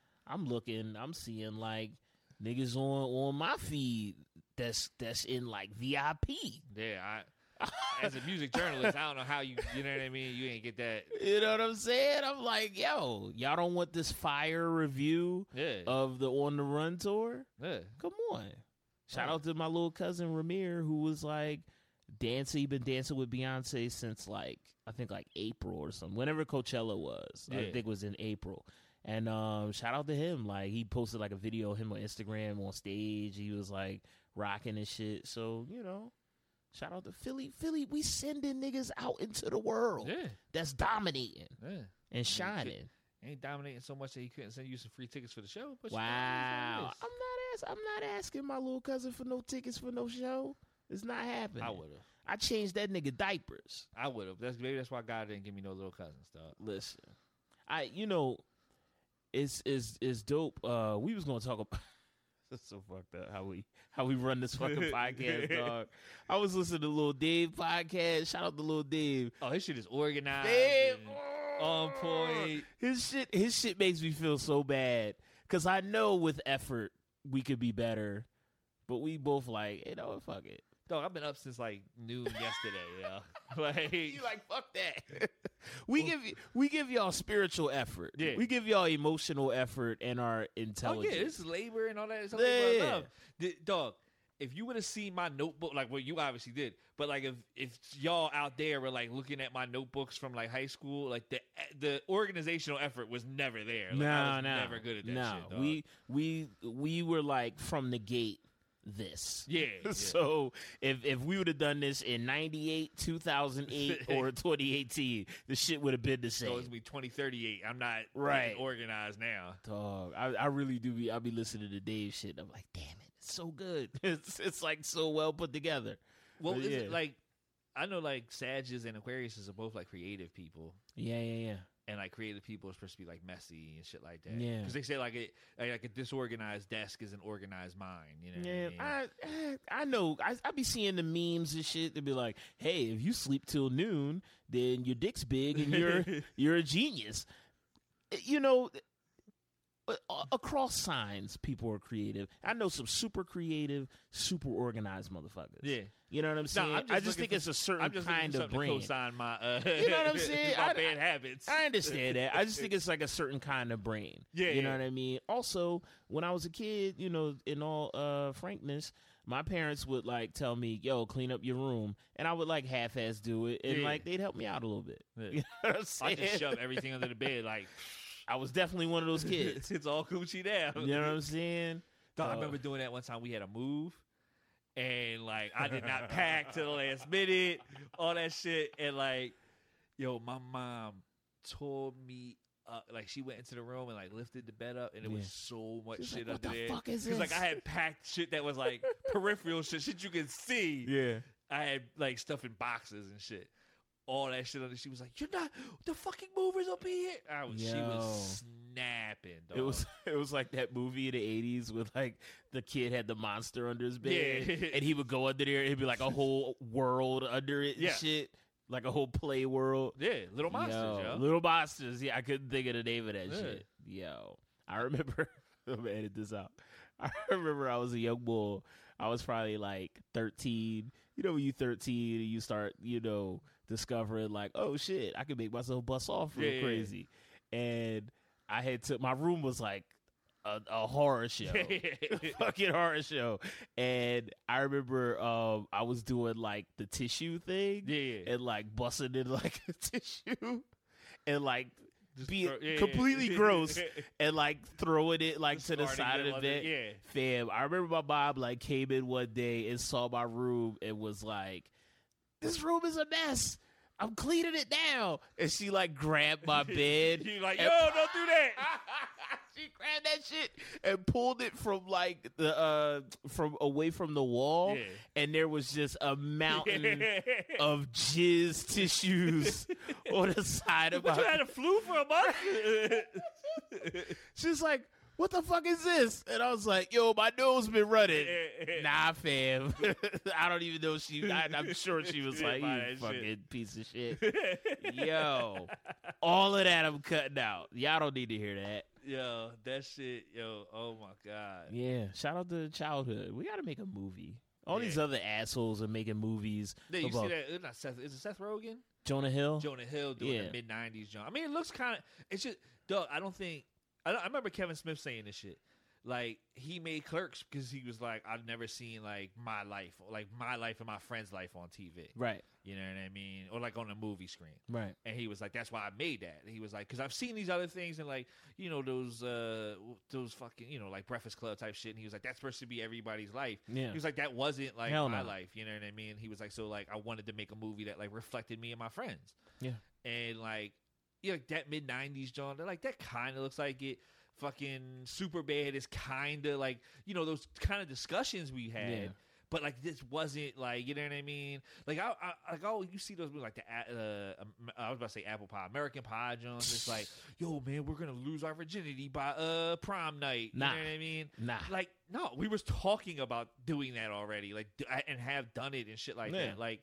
I'm seeing like niggas on my feed that's in like VIP. Yeah, as a music journalist, I don't know how you know what I mean? You ain't get that. You know what I'm saying? I'm like, yo, y'all don't want this fire review of the On the Run tour? Yeah. Come on. Shout out to my little cousin Ramir, who was like dancing. He been dancing with Beyonce since like, I think like April or something. Whenever Coachella was. I think it was in April. And shout out to him. Like, he posted like a video of him on Instagram on stage. He was like rocking and shit. So, you know, shout out to Philly. Philly, we sending niggas out into the world. Yeah. That's dominating and shining. Ain't dominating so much that he couldn't send you some free tickets for the show. But wow. I'm not asking my little cousin for no tickets for no show. It's not happening. I would have. I changed that nigga diapers. I would have. Maybe that's why God didn't give me no little cousins, dog. Listen. It's dope. We was gonna talk about that's so fucked up how we run this fucking podcast, dog. I was listening to Lil Dave podcast. Shout out to Lil Dave. Oh, his shit is organized. Dave, on point. His shit makes me feel so bad. Cause I know with effort we could be better. But we both like, you know, fuck it. Dog, I've been up since like noon yesterday, yo. Like, you like, fuck that. we give y'all spiritual effort. Yeah. We give y'all emotional effort and our intelligence. Oh yeah, this is labor and all that. It's something I love. Dog, if you would have seen my notebook, like what you obviously did, but like if y'all out there were like looking at my notebooks from like high school, like the organizational effort was never there. Like, I was never good at that shit, dog. We were like from the gate. this. Yeah. So if we would have done this in 98, 2008, or 2018, the shit would have been the same. So it's be 2038. I'm not right organized now. Dog, I really do I'll be listening to Dave shit. I'm like, damn it, it's so good. It's like so well put together. Well, is it like, I know like Sagittarius and Aquarius are both like creative people. Yeah. And like creative people are supposed to be like messy and shit like that. Yeah, because they say like a disorganized desk is an organized mind. You know. Yeah, what I mean? I know. I be seeing the memes and shit. They be like, "Hey, if you sleep till noon, then your dick's big and you're a genius." You know, across signs, people are creative. I know some super creative, super organized motherfuckers. Yeah. You know what I'm saying? I just think it's a certain kind of brain. To co-sign my, you know what I'm saying? my bad habits. I understand that. I just think it's like a certain kind of brain. Yeah, you know what I mean? Also, when I was a kid, you know, in all frankness, my parents would like tell me, "Yo, clean up your room," and I would like half-ass do it, and like they'd help me out a little bit. Yeah. You know what I'm saying? I just shove everything under the bed, like I was definitely one of those kids. It's all Gucci now. You know what I'm saying? I remember doing that one time. We had a move. And, like, I did not pack to the last minute, all that shit. And, like, yo, my mom told me, like, she went into the room and, like, lifted the bed up, and it was so much shit like, under there. What the fuck is this? Because, like, I had packed shit that was, like, peripheral shit you can see. Yeah. I had, like, stuff in boxes and shit. All that shit under. She was like, "You're not the fucking movers up here." She was snapping. Dog. It was like that movie in the 80s with like the kid had the monster under his bed, and he would go under there. It'd be like a whole world under it and shit, like a whole play world. Yeah, Little Monsters, yo. Little Monsters. Yeah, I couldn't think of the name of that shit. Yo, I remember. I'm gonna edit this out. I remember I was a young boy. I was probably like 13. You know, when you 13 and you start, you know, discovering like, oh shit, I can make myself bust off real crazy. And I had to, my room was like a horror show, fucking horror show. And I remember I was doing like the tissue thing, and like busting in like a tissue, and like being completely gross, and like throwing it like to the side of the bed. Fam, I remember my mom like came in one day and saw my room and was like, "This room is a mess. I'm cleaning it down." And she like grabbed my bed. You like, yo, don't do that. She grabbed that shit and pulled it from like the from away from the wall, and there was just a mountain of jizz tissues on the side of my. You had a flu for a month. She's like, "What the fuck is this?" And I was like, "Yo, my nose been running." Nah, fam. I don't even know I'm sure she was like, "You fucking shit. Piece of shit." Yo, all of that I'm cutting out. Y'all don't need to hear that. Yo, that shit, yo, oh my God. Yeah, shout out to childhood. We got to make a movie. All these other assholes are making movies. Yeah, you see that? It's not Seth. Is it Seth Rogen? Jonah Hill? Jonah Hill doing the mid-90s John. I mean, it looks kind of, it's just, dog, I remember Kevin Smith saying this shit. Like, he made Clerks because he was like, I've never seen, like, my life and my friend's life on TV. Right. You know what I mean? Or, like, on a movie screen. Right. And he was like, that's why I made that. And he was like, because I've seen these other things and, like, you know, those fucking, you know, like Breakfast Club type shit. And he was like, that's supposed to be everybody's life. Yeah. He was like, that wasn't, like, my life. You know what I mean? He was like, so, like, I wanted to make a movie that, like, reflected me and my friends. Yeah. And, like, you know, like that mid-90s John, like, that kind of looks like it. Fucking Superbad is kind of like, you know, those kind of discussions we had, but like this wasn't like, you know what I mean? Like you see those movies like I was about to say Apple Pie, American Pie, Jones. It's like, yo, man, we're gonna lose our virginity by prom night. You know what I mean? Like, no, we was talking about doing that already, like, and have done it and shit like that. Like,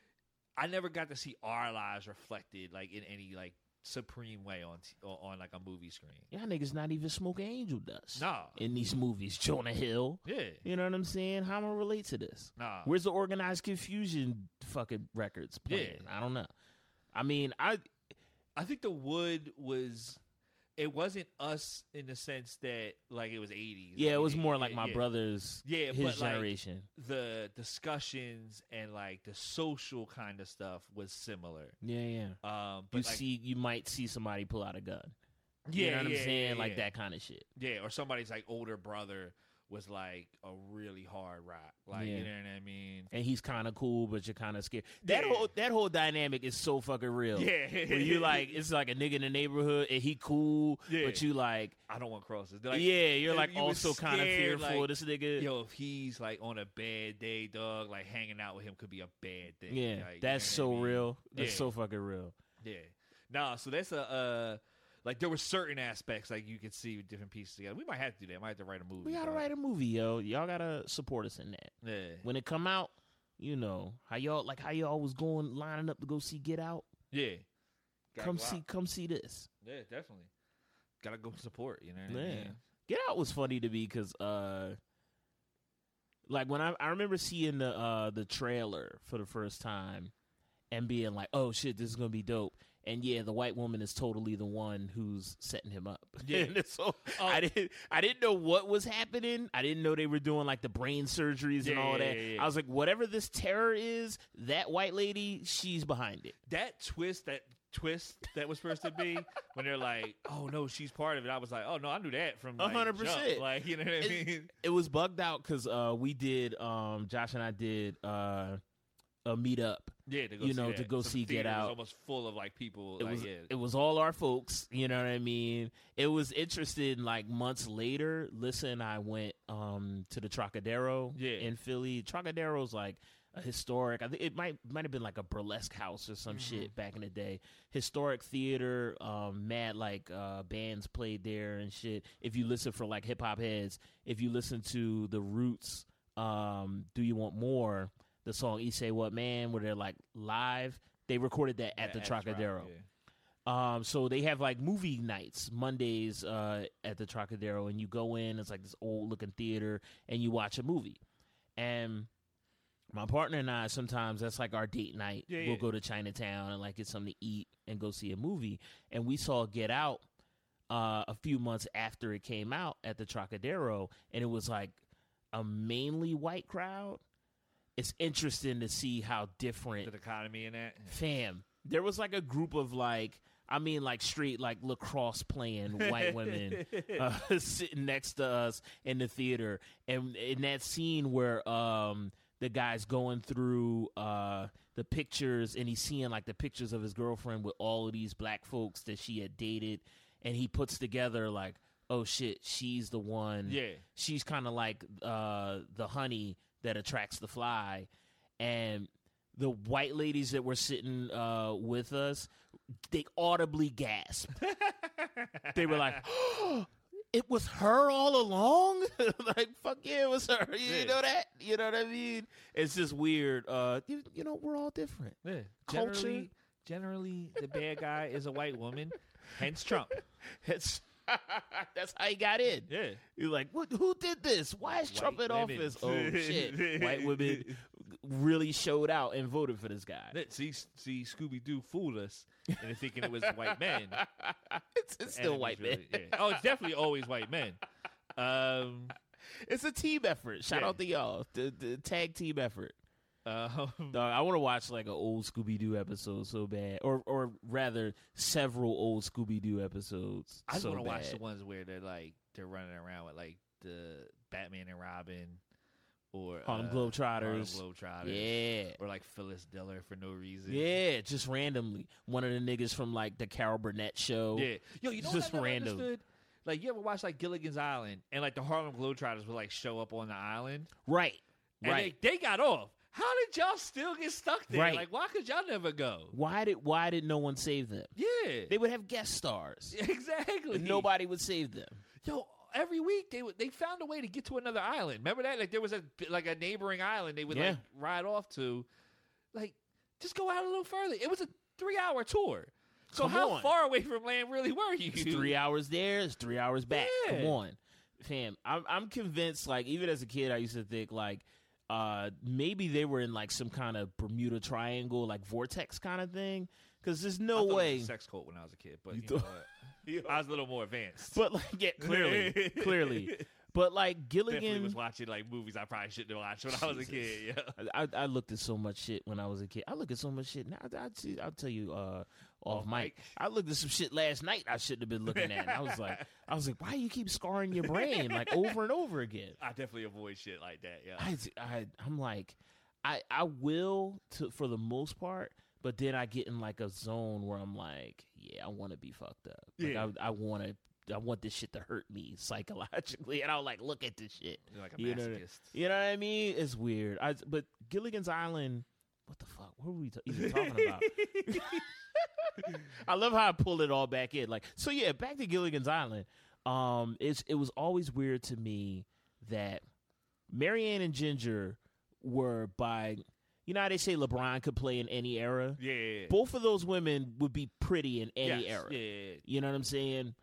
I never got to see our lives reflected like in any like supreme way on like a movie screen. Y'all niggas not even smoking angel dust. Nah. In these movies, Jonah Hill. Yeah. You know what I'm saying? How am I gonna relate to this? Nah. Where's the Organized Confusion fucking records playing? I don't know. I mean, I think the Wood was. It wasn't us in the sense that like it was 80s. Yeah, it was more like my brother's, his generation. Like, the discussions and like the social kind of stuff was similar. Yeah. But you might see somebody pull out a gun. Yeah, you know what I'm saying? Like that kind of shit. Yeah, or somebody's like older brother was like a really hard rock. Like, Yeah. you know what I mean? And he's kind of cool, but you're kind of scared. Yeah. That whole dynamic is so fucking real. Yeah. Where you like, it's like a nigga in the neighborhood and he cool, Yeah. but you like, I don't want crosses. Like, yeah, you're like you was also kind of scared, fearful like, of this nigga. Yo, if he's like on a bad day, dog, like hanging out with him could be a bad thing. Yeah, Like, that's you know so what I mean? real. That's Yeah. so fucking real. Yeah. Nah, so that's like there were certain aspects like you could see with different pieces together. We might have to do that. Might have to write a movie. We gotta dog. write a movie, yo. Y'all gotta support us in that. Yeah. When it come out, you know how y'all was going lining up to go see Get Out. Yeah. Gotta Come go out. see this. Yeah, definitely. Gotta go support, you know what I Yeah. mean? Get Out was funny to me because like when I remember seeing the trailer for the first time and being like, oh shit, this is gonna be dope. And yeah, the white woman is totally the one who's setting him up. Yeah. And so I didn't know what was happening. I didn't know they were doing like the brain surgeries and all that. Yeah. I was like, whatever this terror is, that white lady, she's behind it. That twist that was supposed to be when they're like, oh no, she's part of it. I was like, oh no, I knew that from like, 100%. jump. Like, you know what I mean? It was bugged out because we did Josh and I did a meetup. Yeah, to go You see know, that. to go So the see Get theater was Out. almost full of like people. It like, was yeah. it was all our folks, you know what I mean? It was interesting. Like months later, Lissa and I went to the Trocadero in Philly. Trocadero's like a historic. I think it might have been like a burlesque house or some shit back in the day. Historic theater. Mad like bands played there and shit. If you listen for like hip hop heads, if you listen to the Roots, Do You Want More? The song "E Say What Man," where they're like live, they recorded that at the Trocadero. So they have like movie nights Mondays at the Trocadero, and you go in. It's like this old looking theater, and you watch a movie. And my partner and I, sometimes that's like our date night. We'll go to Chinatown and like get something to eat and go see a movie. And we saw Get Out a few months after it came out at the Trocadero, and it was like a mainly white crowd. It's interesting to see how different The economy in that. Fam, there was like a group of like straight like lacrosse playing white women sitting next to us in the theater, and in that scene where the guy's going through the pictures and he's seeing like the pictures of his girlfriend with all of these black folks that she had dated, and he puts together like, oh shit, she's the one. Yeah. She's kind of like the honey that attracts the fly. And the white ladies that were sitting with us, they audibly gasped. They were like, oh, it was her all along? Like, fuck yeah, it was her. You know that? You know what I mean? It's just weird. You know, we're all different. Yeah. Culture. Generally, the bad guy is a white woman, hence Trump. That's how he got in. Yeah. You're like, what? Who did this? Why is Trump in women. office? Oh shit! White women really showed out and voted for this guy. See, Scooby Doo fooled us into thinking it was white men. It's still white men. Yeah. Oh, it's definitely always white men. It's a team effort. Shout out to y'all. The tag team effort. Dog, I want to watch like an old Scooby Doo episode so bad, or rather, several old Scooby Doo episodes. I just want to watch the ones where they're running around with like the Batman and Robin, or Harlem Globetrotters. Yeah, or like Phyllis Diller for no reason. Yeah, just randomly. One of the niggas from like the Carol Burnett show. Yeah, yo, you know just what I never random. understood? Like, you ever watch like Gilligan's Island, and like the Harlem Globetrotters would like show up on the island, Right. and Right. they got off. How did y'all still get stuck there? Right. Like, why could y'all never go? Why did no one save them? Yeah, They would have guest stars. exactly. And nobody would save them. Yo, every week they found a way to get to another island. Remember that? Like, there was a neighboring island they would like ride off to. Like, just go out a little further. It was a 3-hour tour. So Come how on. far away from land really were you? It's 3 hours there. It's 3 hours back. Yeah. Come on, fam. I'm convinced. Like even as a kid, I used to think like maybe they were in like some kind of Bermuda Triangle, like vortex kind of thing. Because there's no I thought way. it was a sex cult when I was a kid, but You you know thought- what? I was a little more advanced. But like, yeah, clearly. But like Definitely Gilligan was watching like movies I probably shouldn't have watched when I was a kid. Yeah. I looked at so much shit when I was a kid. I look at so much shit now. I'll tell you off mic. I looked at some shit last night I shouldn't have been looking at. And I was like, why do you keep scarring your brain like over and over again? I definitely avoid shit like that. Yeah. I'm like, I will for the most part, but then I get in like a zone where I'm like, yeah, I want to be fucked up. Like I want this shit to hurt me psychologically, and I'll like look at this shit. You're like a masochist. You know what I mean? It's weird. But Gilligan's Island, what the fuck? What were we even talking about? I love how I pull it all back in. Like, so yeah, back to Gilligan's Island. It was always weird to me that Marianne and Ginger were by. You know how they say LeBron could play in any era? Yeah. Both of those women would be pretty in any era. Yeah. You know what I'm saying?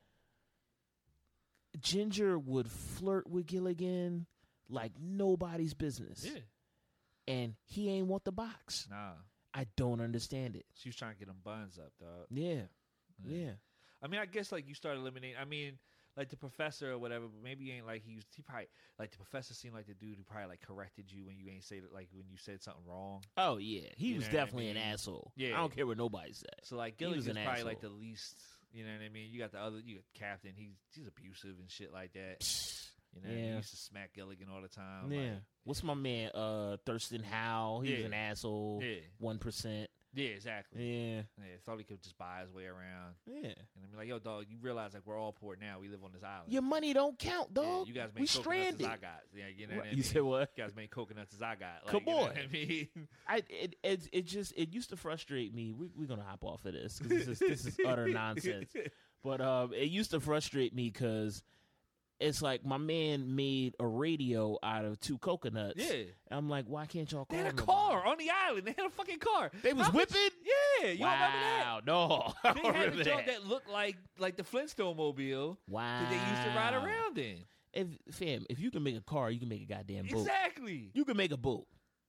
Ginger would flirt with Gilligan like nobody's business. Yeah. And he ain't want the box. Nah. I don't understand it. She was trying to get them buns up, dog. Yeah. I mean, I guess like you start eliminating. I mean, like the professor or whatever, but maybe he ain't like he probably like the professor seemed like the dude who probably like corrected you when you ain't say like when you said something wrong. Oh yeah, he was definitely an asshole. Yeah, I don't care what nobody said. So like Gilligan's probably asshole. like the least. You know what I mean? You got Captain. He's abusive and shit like that. You know, he used to smack Gilligan all the time. Yeah. Like, What's my man? Thurston Howell. He was an asshole. Yeah. 1%. Yeah, exactly. Yeah. Thought he could just buy his way around. Yeah. And I'm like, yo, dog, you realize like we're all poor now. We live on this island. Your money don't count, dog. Yeah, you guys we make coconuts stranded. as I got. Yeah, you know what I mean? You said what? You guys make coconuts as I got. Like, Come you know on. what I mean? It used to frustrate me. We're gonna hop off of this because this is utter nonsense. But it used to frustrate me because it's like my man made a radio out of 2 coconuts. Yeah. I'm like, why can't y'all call They had a nobody? car on the island. They had a fucking car. They was whipping? Yeah. You don't remember that? No. I They don't had remember a joint that. that looked like the Flintstone mobile Wow. that they used to ride around in. If you can make a car, you can make a goddamn boat. Exactly. You can make a boat.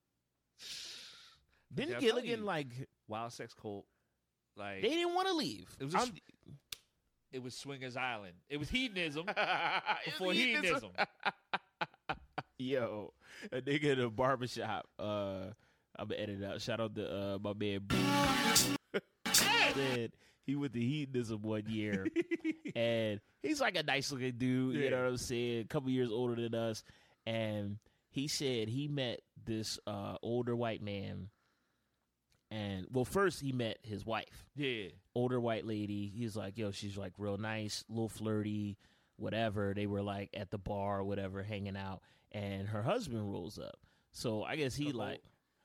Didn't I'm Gilligan telling like Wild Sex Cult. Like they didn't want to leave? it was Swingers Island. It was hedonism It's before hedonism. Yo, a nigga in a barbershop. I'm gonna edit it out. Shout out to my man. Said he went to hedonism one year, and he's like a nice looking dude. You know what I'm saying? A couple years older than us, and he said he met this older white man. And well, first he met his wife. Yeah. Older white lady. He's like, yo, she's like real nice, a little flirty, whatever. They were like at the bar or whatever, hanging out. And her husband rolls up. So I guess he like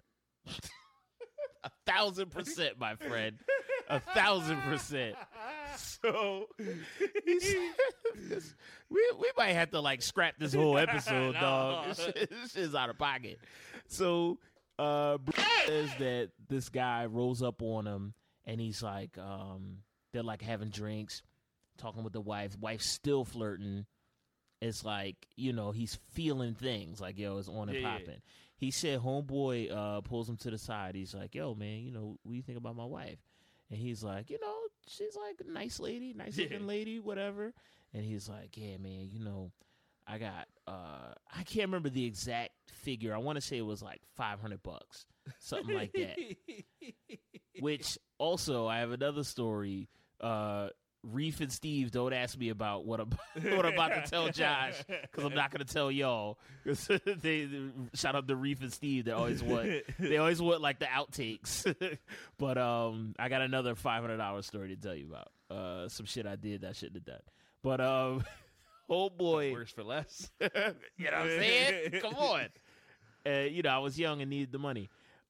1,000%, my friend. 1,000%. So he said, we might have to like scrap this whole episode, dog. This shit's out of pocket. So says that this guy rolls up on him and he's like they're like having drinks, talking with the wife. Wife's still flirting. It's like, you know, he's feeling things like, yo, it's on and popping. He said homeboy pulls him to the side. He's like, yo, man, you know, what do you think about my wife? And he's like, you know, she's like a nice lady, nice looking lady, whatever. And he's like, yeah, man, you know, I got I can't remember the exact figure. I want to say it was like $500, something like that. Which also, I have another story. Reef and Steve, don't ask me about what I'm about to tell Josh, because I'm not going to tell y'all. They shout out to Reef and Steve. They always want like the outtakes. But I got another $500 story to tell you about. Some shit I did that I shouldn't have done. But oh boy, Worse for less. you know what I'm saying? Come on. You know, I was young and needed the money.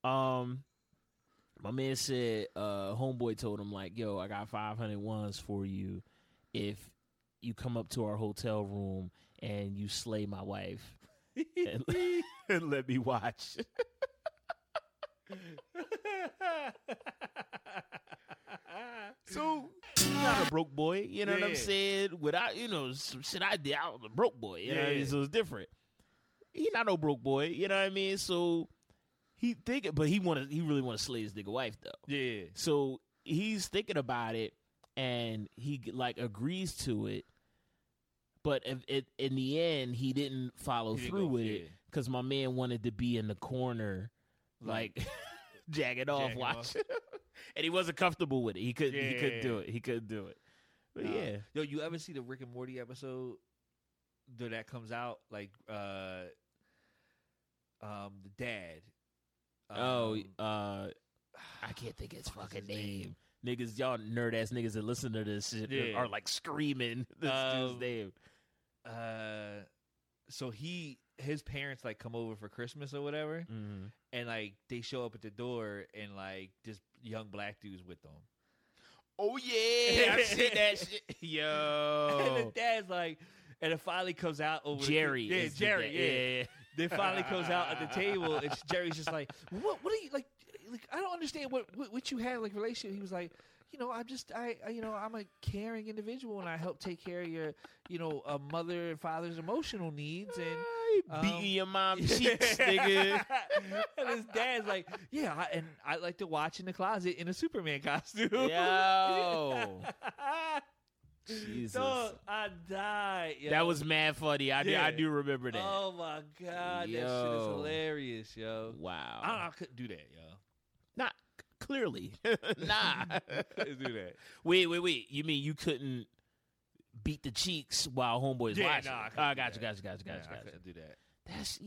My man said, homeboy told him, like, yo, I got 500 ones for you if you come up to our hotel room and you slay my wife and let me watch. So, he's not a broke boy, you know what I'm saying? Without, you know, some shit I did, I was a broke boy, you know what I mean? So it's different. He not no broke boy, you know what I mean? So he thinking, but he really want to slay his nigga wife though. Yeah. So he's thinking about it, and he like agrees to it. But in the end, he didn't follow through with it because my man wanted to be in the corner, like jagging off watching, and he wasn't comfortable with it. He couldn't do it. He couldn't do it. But yeah, yo, you ever see the Rick and Morty episode that comes out like the dad? I can't think of his fucking name. Niggas, y'all nerd ass niggas that listen to this shit are like screaming this dude's name. So his parents like come over for Christmas or whatever, and like they show up at the door and like this young black dude's with them. Oh yeah, I've seen that shit. Yo, and the dad's like, and it finally comes out over Jerry. Jerry. Yeah. Then finally comes out at the table, and Jerry's just like, "What are you like? I don't understand what you had like relationship." He was like, I'm a caring individual, and I help take care of your, a mother and father's emotional needs, and beating your mom's cheeks, nigga. And his dad's like, "Yeah, I like to watch in the closet in a Superman costume." Yo. Jesus. Dog, I died. Yo. That was mad funny. I do remember that. Oh my god, that shit is hilarious, yo. Wow. I couldn't do that, yo. Not clearly. Nah. Couldn't do that. Wait. You mean you couldn't beat the cheeks while homeboys watching? Nah, I gotcha. I couldn't do that. That's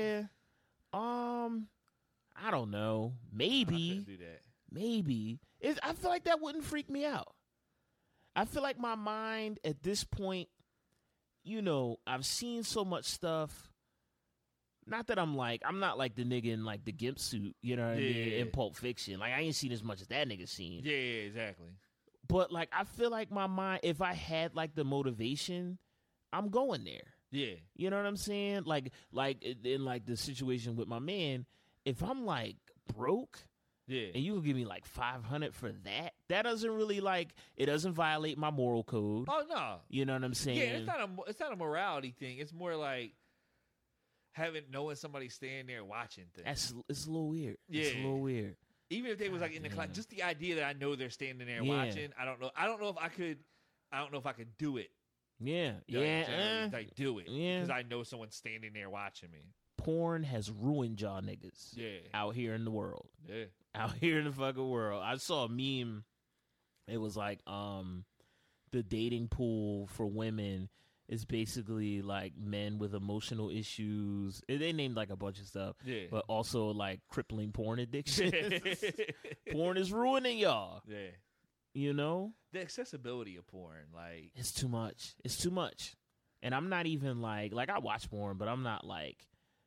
I don't know. Maybe. I couldn't do that. Maybe. I feel like that wouldn't freak me out. I feel like my mind at this point, I've seen so much stuff. Not that I'm not like the nigga in like the gimp suit, you know what I mean, in Pulp Fiction. Like I ain't seen as much as that nigga seen. Yeah, exactly. But like I feel like my mind, if I had like the motivation, I'm going there. Yeah. You know what I'm saying? Like in like the situation with my man, if I'm like broke, and you can give me like $500 for that. That doesn't really it doesn't violate my moral code. Oh no, you know what I'm saying? Yeah, it's not a morality thing. It's more like knowing somebody standing there watching things. It's a little weird. Yeah, it's a little weird. Even if they was like in the class, just the idea that I know they're standing there watching. I don't know if I could. I don't know if I could do it. Yeah, do it. Yeah, because I know someone's standing there watching me. Porn has ruined y'all niggas. Yeah, out here in the world. Yeah. Out here in the fucking world. I saw a meme. It was like the dating pool for women is basically like men with emotional issues. They named like a bunch of stuff. Yeah. But also like crippling porn addiction. Porn is ruining y'all. Yeah. The accessibility of porn, like it's too much. It's too much. And I'm not even like I watch porn, but I'm not like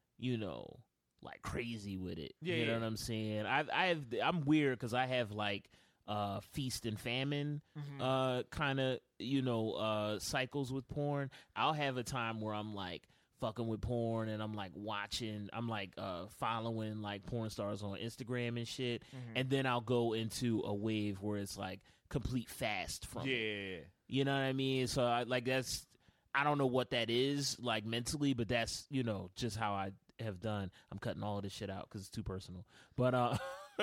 crazy with it. Yeah, you know what I'm saying? I'm weird because I have like feast and famine kind of cycles with porn. I'll have a time where I'm like fucking with porn and I'm like watching, I'm like following like porn stars on Instagram and shit, and then I'll go into a wave where it's like complete fast from it. You know what I mean? So I don't know what that is like mentally, but that's just how I have done. I'm cutting all of this shit out because it's too personal. But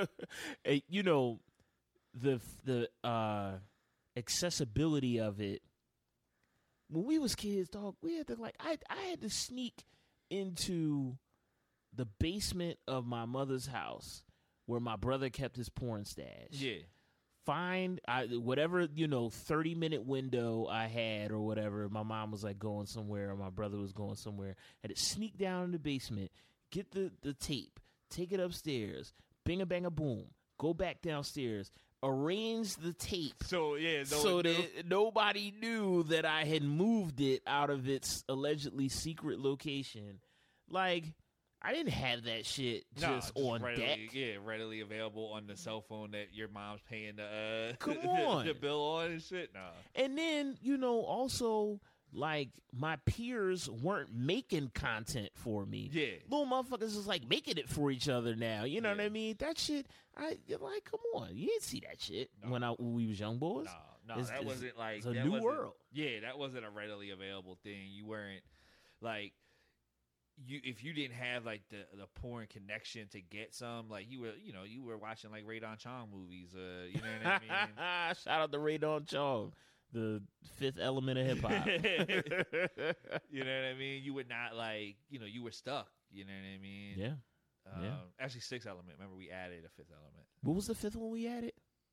the accessibility of it. When we was kids, dog, we had to I had to sneak into the basement of my mother's house where my brother kept his porn stash. Yeah. Find whatever 30-minute window I had or whatever. My mom was like going somewhere, or my brother was going somewhere. Had to sneak down in the basement, get the tape, take it upstairs, bing a bang a boom, go back downstairs, arrange the tape so that nobody knew that I had moved it out of its allegedly secret location. Like, I didn't have that shit just on deck. Yeah, readily available on the cell phone that your mom's paying the Come on. the bill on and shit. Nah. And then, also, like, my peers weren't making content for me. Yeah. Little motherfuckers is like making it for each other now. You know what I mean? That shit, come on. You didn't see that shit when we was young boys. No, that wasn't like it's a new world. Yeah, that wasn't a readily available thing. You weren't like if you didn't have like the porn connection to get some, like you were watching like Radon Chong movies, you know what I mean? Shout out to Radon Chong. the fifth element of hip hop. You know what I mean? You would not you were stuck. You know what I mean? Yeah. Actually, sixth element. Remember, we added a fifth element. What was the fifth one we added?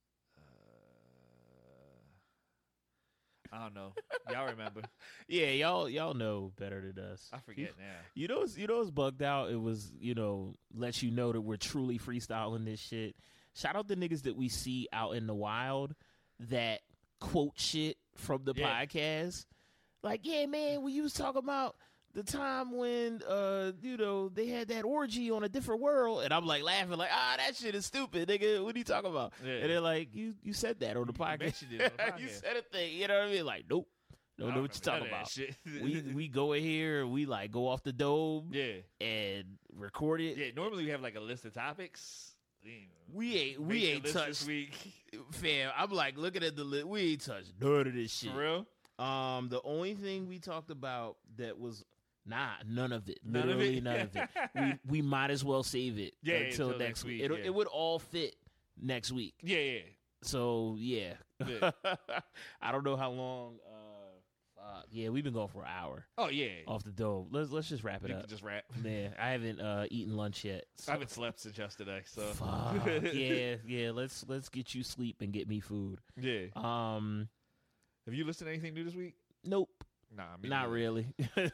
I don't know. Y'all remember? Yeah, y'all know better than us. I forget now. You know what's bugged out? It was, lets you know that we're truly freestyling this shit. Shout out the niggas that we see out in the wild that quote shit from the podcast. Like, yeah, man, when you was talking about the time when, they had that orgy on a different world, and I'm like laughing, like, that shit is stupid, nigga. What are you talking about? Yeah. And they're like, you said that on the podcast. You, it on the podcast. You said a thing, you know what I mean? Like, nope. Don't know what you're talking about. we go in here and we like go off the dome, and record it. Yeah, normally we have like a list of topics. We ain't touched this week. Fam, I'm like looking at the list. We ain't touched none of this shit. For real? The only thing we talked about that was none of it. Literally none of it. We might as well save it until next week. It would all fit next week. Yeah. So yeah. I don't know how long. Yeah, we've been going for an hour. Oh yeah, off the dome. Let's just wrap it up. Just wrap. Yeah, I haven't eaten lunch yet. So. I haven't slept since yesterday. So fuck. yeah. Let's get you sleep and get me food. Yeah. Have you listened to anything new this week? Nope. Nah, not really.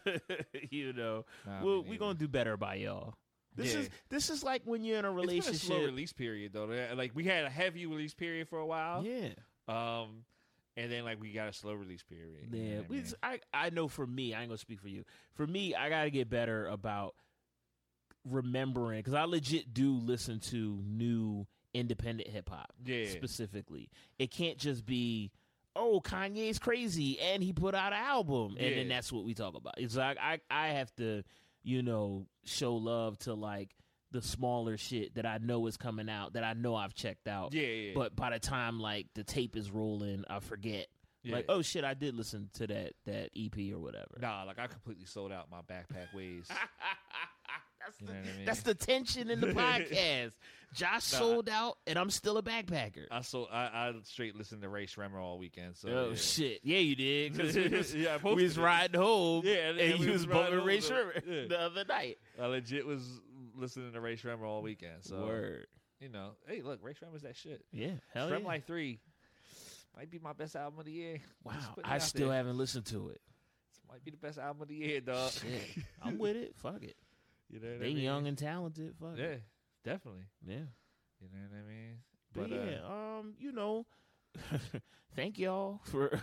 We're gonna do better by y'all. This is like when you're in a relationship. It's been a slow release period though. Like we had a heavy release period for a while. Yeah. And then like we got a slow release period. Yeah. I know for me, I ain't gonna speak for you. For me, I gotta get better about remembering, because I legit do listen to new independent hip hop. Yeah. Specifically, it can't just be, oh, Kanye's crazy and he put out an album, and then that's what we talk about. It's like I have to, show love to like the smaller shit that I know is coming out, that I know I've checked out. Yeah. But by the time like the tape is rolling, I forget. Yeah. Like, oh shit, I did listen to that EP or whatever. Nah, like I completely sold out my Backpack Ways. What I mean? That's the tension in the podcast. Josh sold out, and I'm still a backpacker. I straight listened to Ray Shremmer all weekend. So shit, yeah, you did. Because we was riding home, and you was bumping Ray Shremmer the other night. I legit was listening to Ray Shremmer all weekend. So word, hey, look, Ray Shremmer's that shit. Yeah, hell Shrem Life 3 might be my best album of the year. Wow, I still haven't listened to it. This might be the best album of the year, dog. Shit, I'm with it. Fuck it. You know what they I mean? Young and talented. Fuck yeah, it. Definitely. Yeah. You know what I But mean? thank y'all for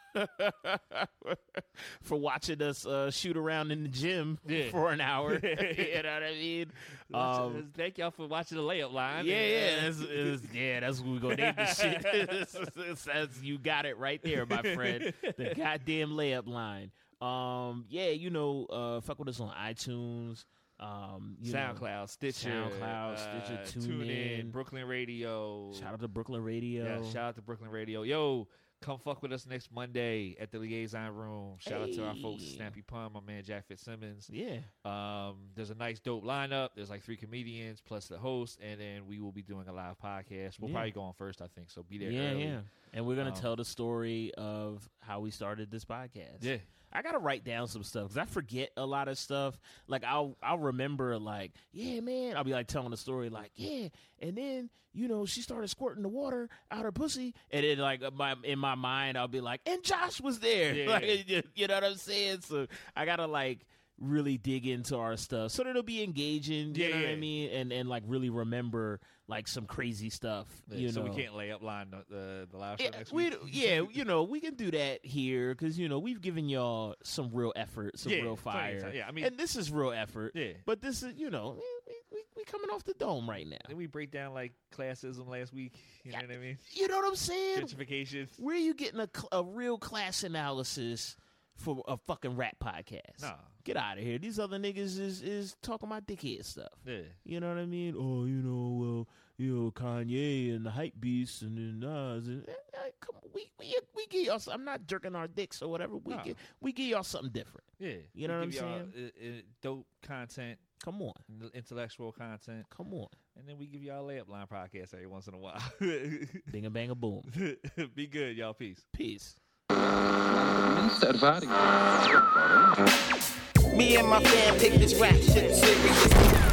for watching us shoot around in the gym for an hour. You know what I mean? Thank y'all for watching the layup line. That's what we're gonna name this shit. You got it right there, my friend. The goddamn layup line. Fuck with us on iTunes, SoundCloud, Stitcher, TuneIn, Brooklyn Radio. Shout out to Brooklyn Radio. Yeah, shout out to Brooklyn Radio. Yo, come fuck with us next Monday at the Liaison Room. Shout out to our folks, Snappy Pun, my man Jack Fitzsimmons. Yeah. There's a nice dope lineup. There's like 3 comedians plus the host, and then we will be doing a live podcast. We'll probably go on first, I think. So be there early. Yeah. And we're gonna tell the story of how we started this podcast. Yeah. I gotta write down some stuff because I forget a lot of stuff. Like I'll remember, like, yeah, man. I'll be like telling the story, like, yeah, and then she started squirting the water out her pussy, and then like in my mind I'll be like, and Josh was there. Yeah. Like, you know what I'm saying? So I gotta like really dig into our stuff so that it'll be engaging. You know what I mean? And like really remember like some crazy stuff. So we can't lay up line the live show next week. We can do that here because we've given y'all some real effort, some real fire. Yeah, I mean, and this is real effort. Yeah, but this is we coming off the dome right now. Did we break down like classism last week? You know what I mean? You know what I'm saying? Gentrification. Where are you getting a real class analysis for a fucking rap podcast? Nah. Get out of here. These other niggas is talking about dickhead stuff. Yeah. You know what I mean? Oh, Kanye and the hype beasts and then Nas. And, come on, we give y'all. I'm not jerking our dicks or whatever. We give y'all something different. Yeah. You know what I'm saying? Dope content. Come on. Intellectual content. Come on. And then we give y'all a layup line podcast every once in a while. Bing a bang a boom. Be good, y'all. Peace. Peace. minste ervaring. Me and my fam take this rap shit serious.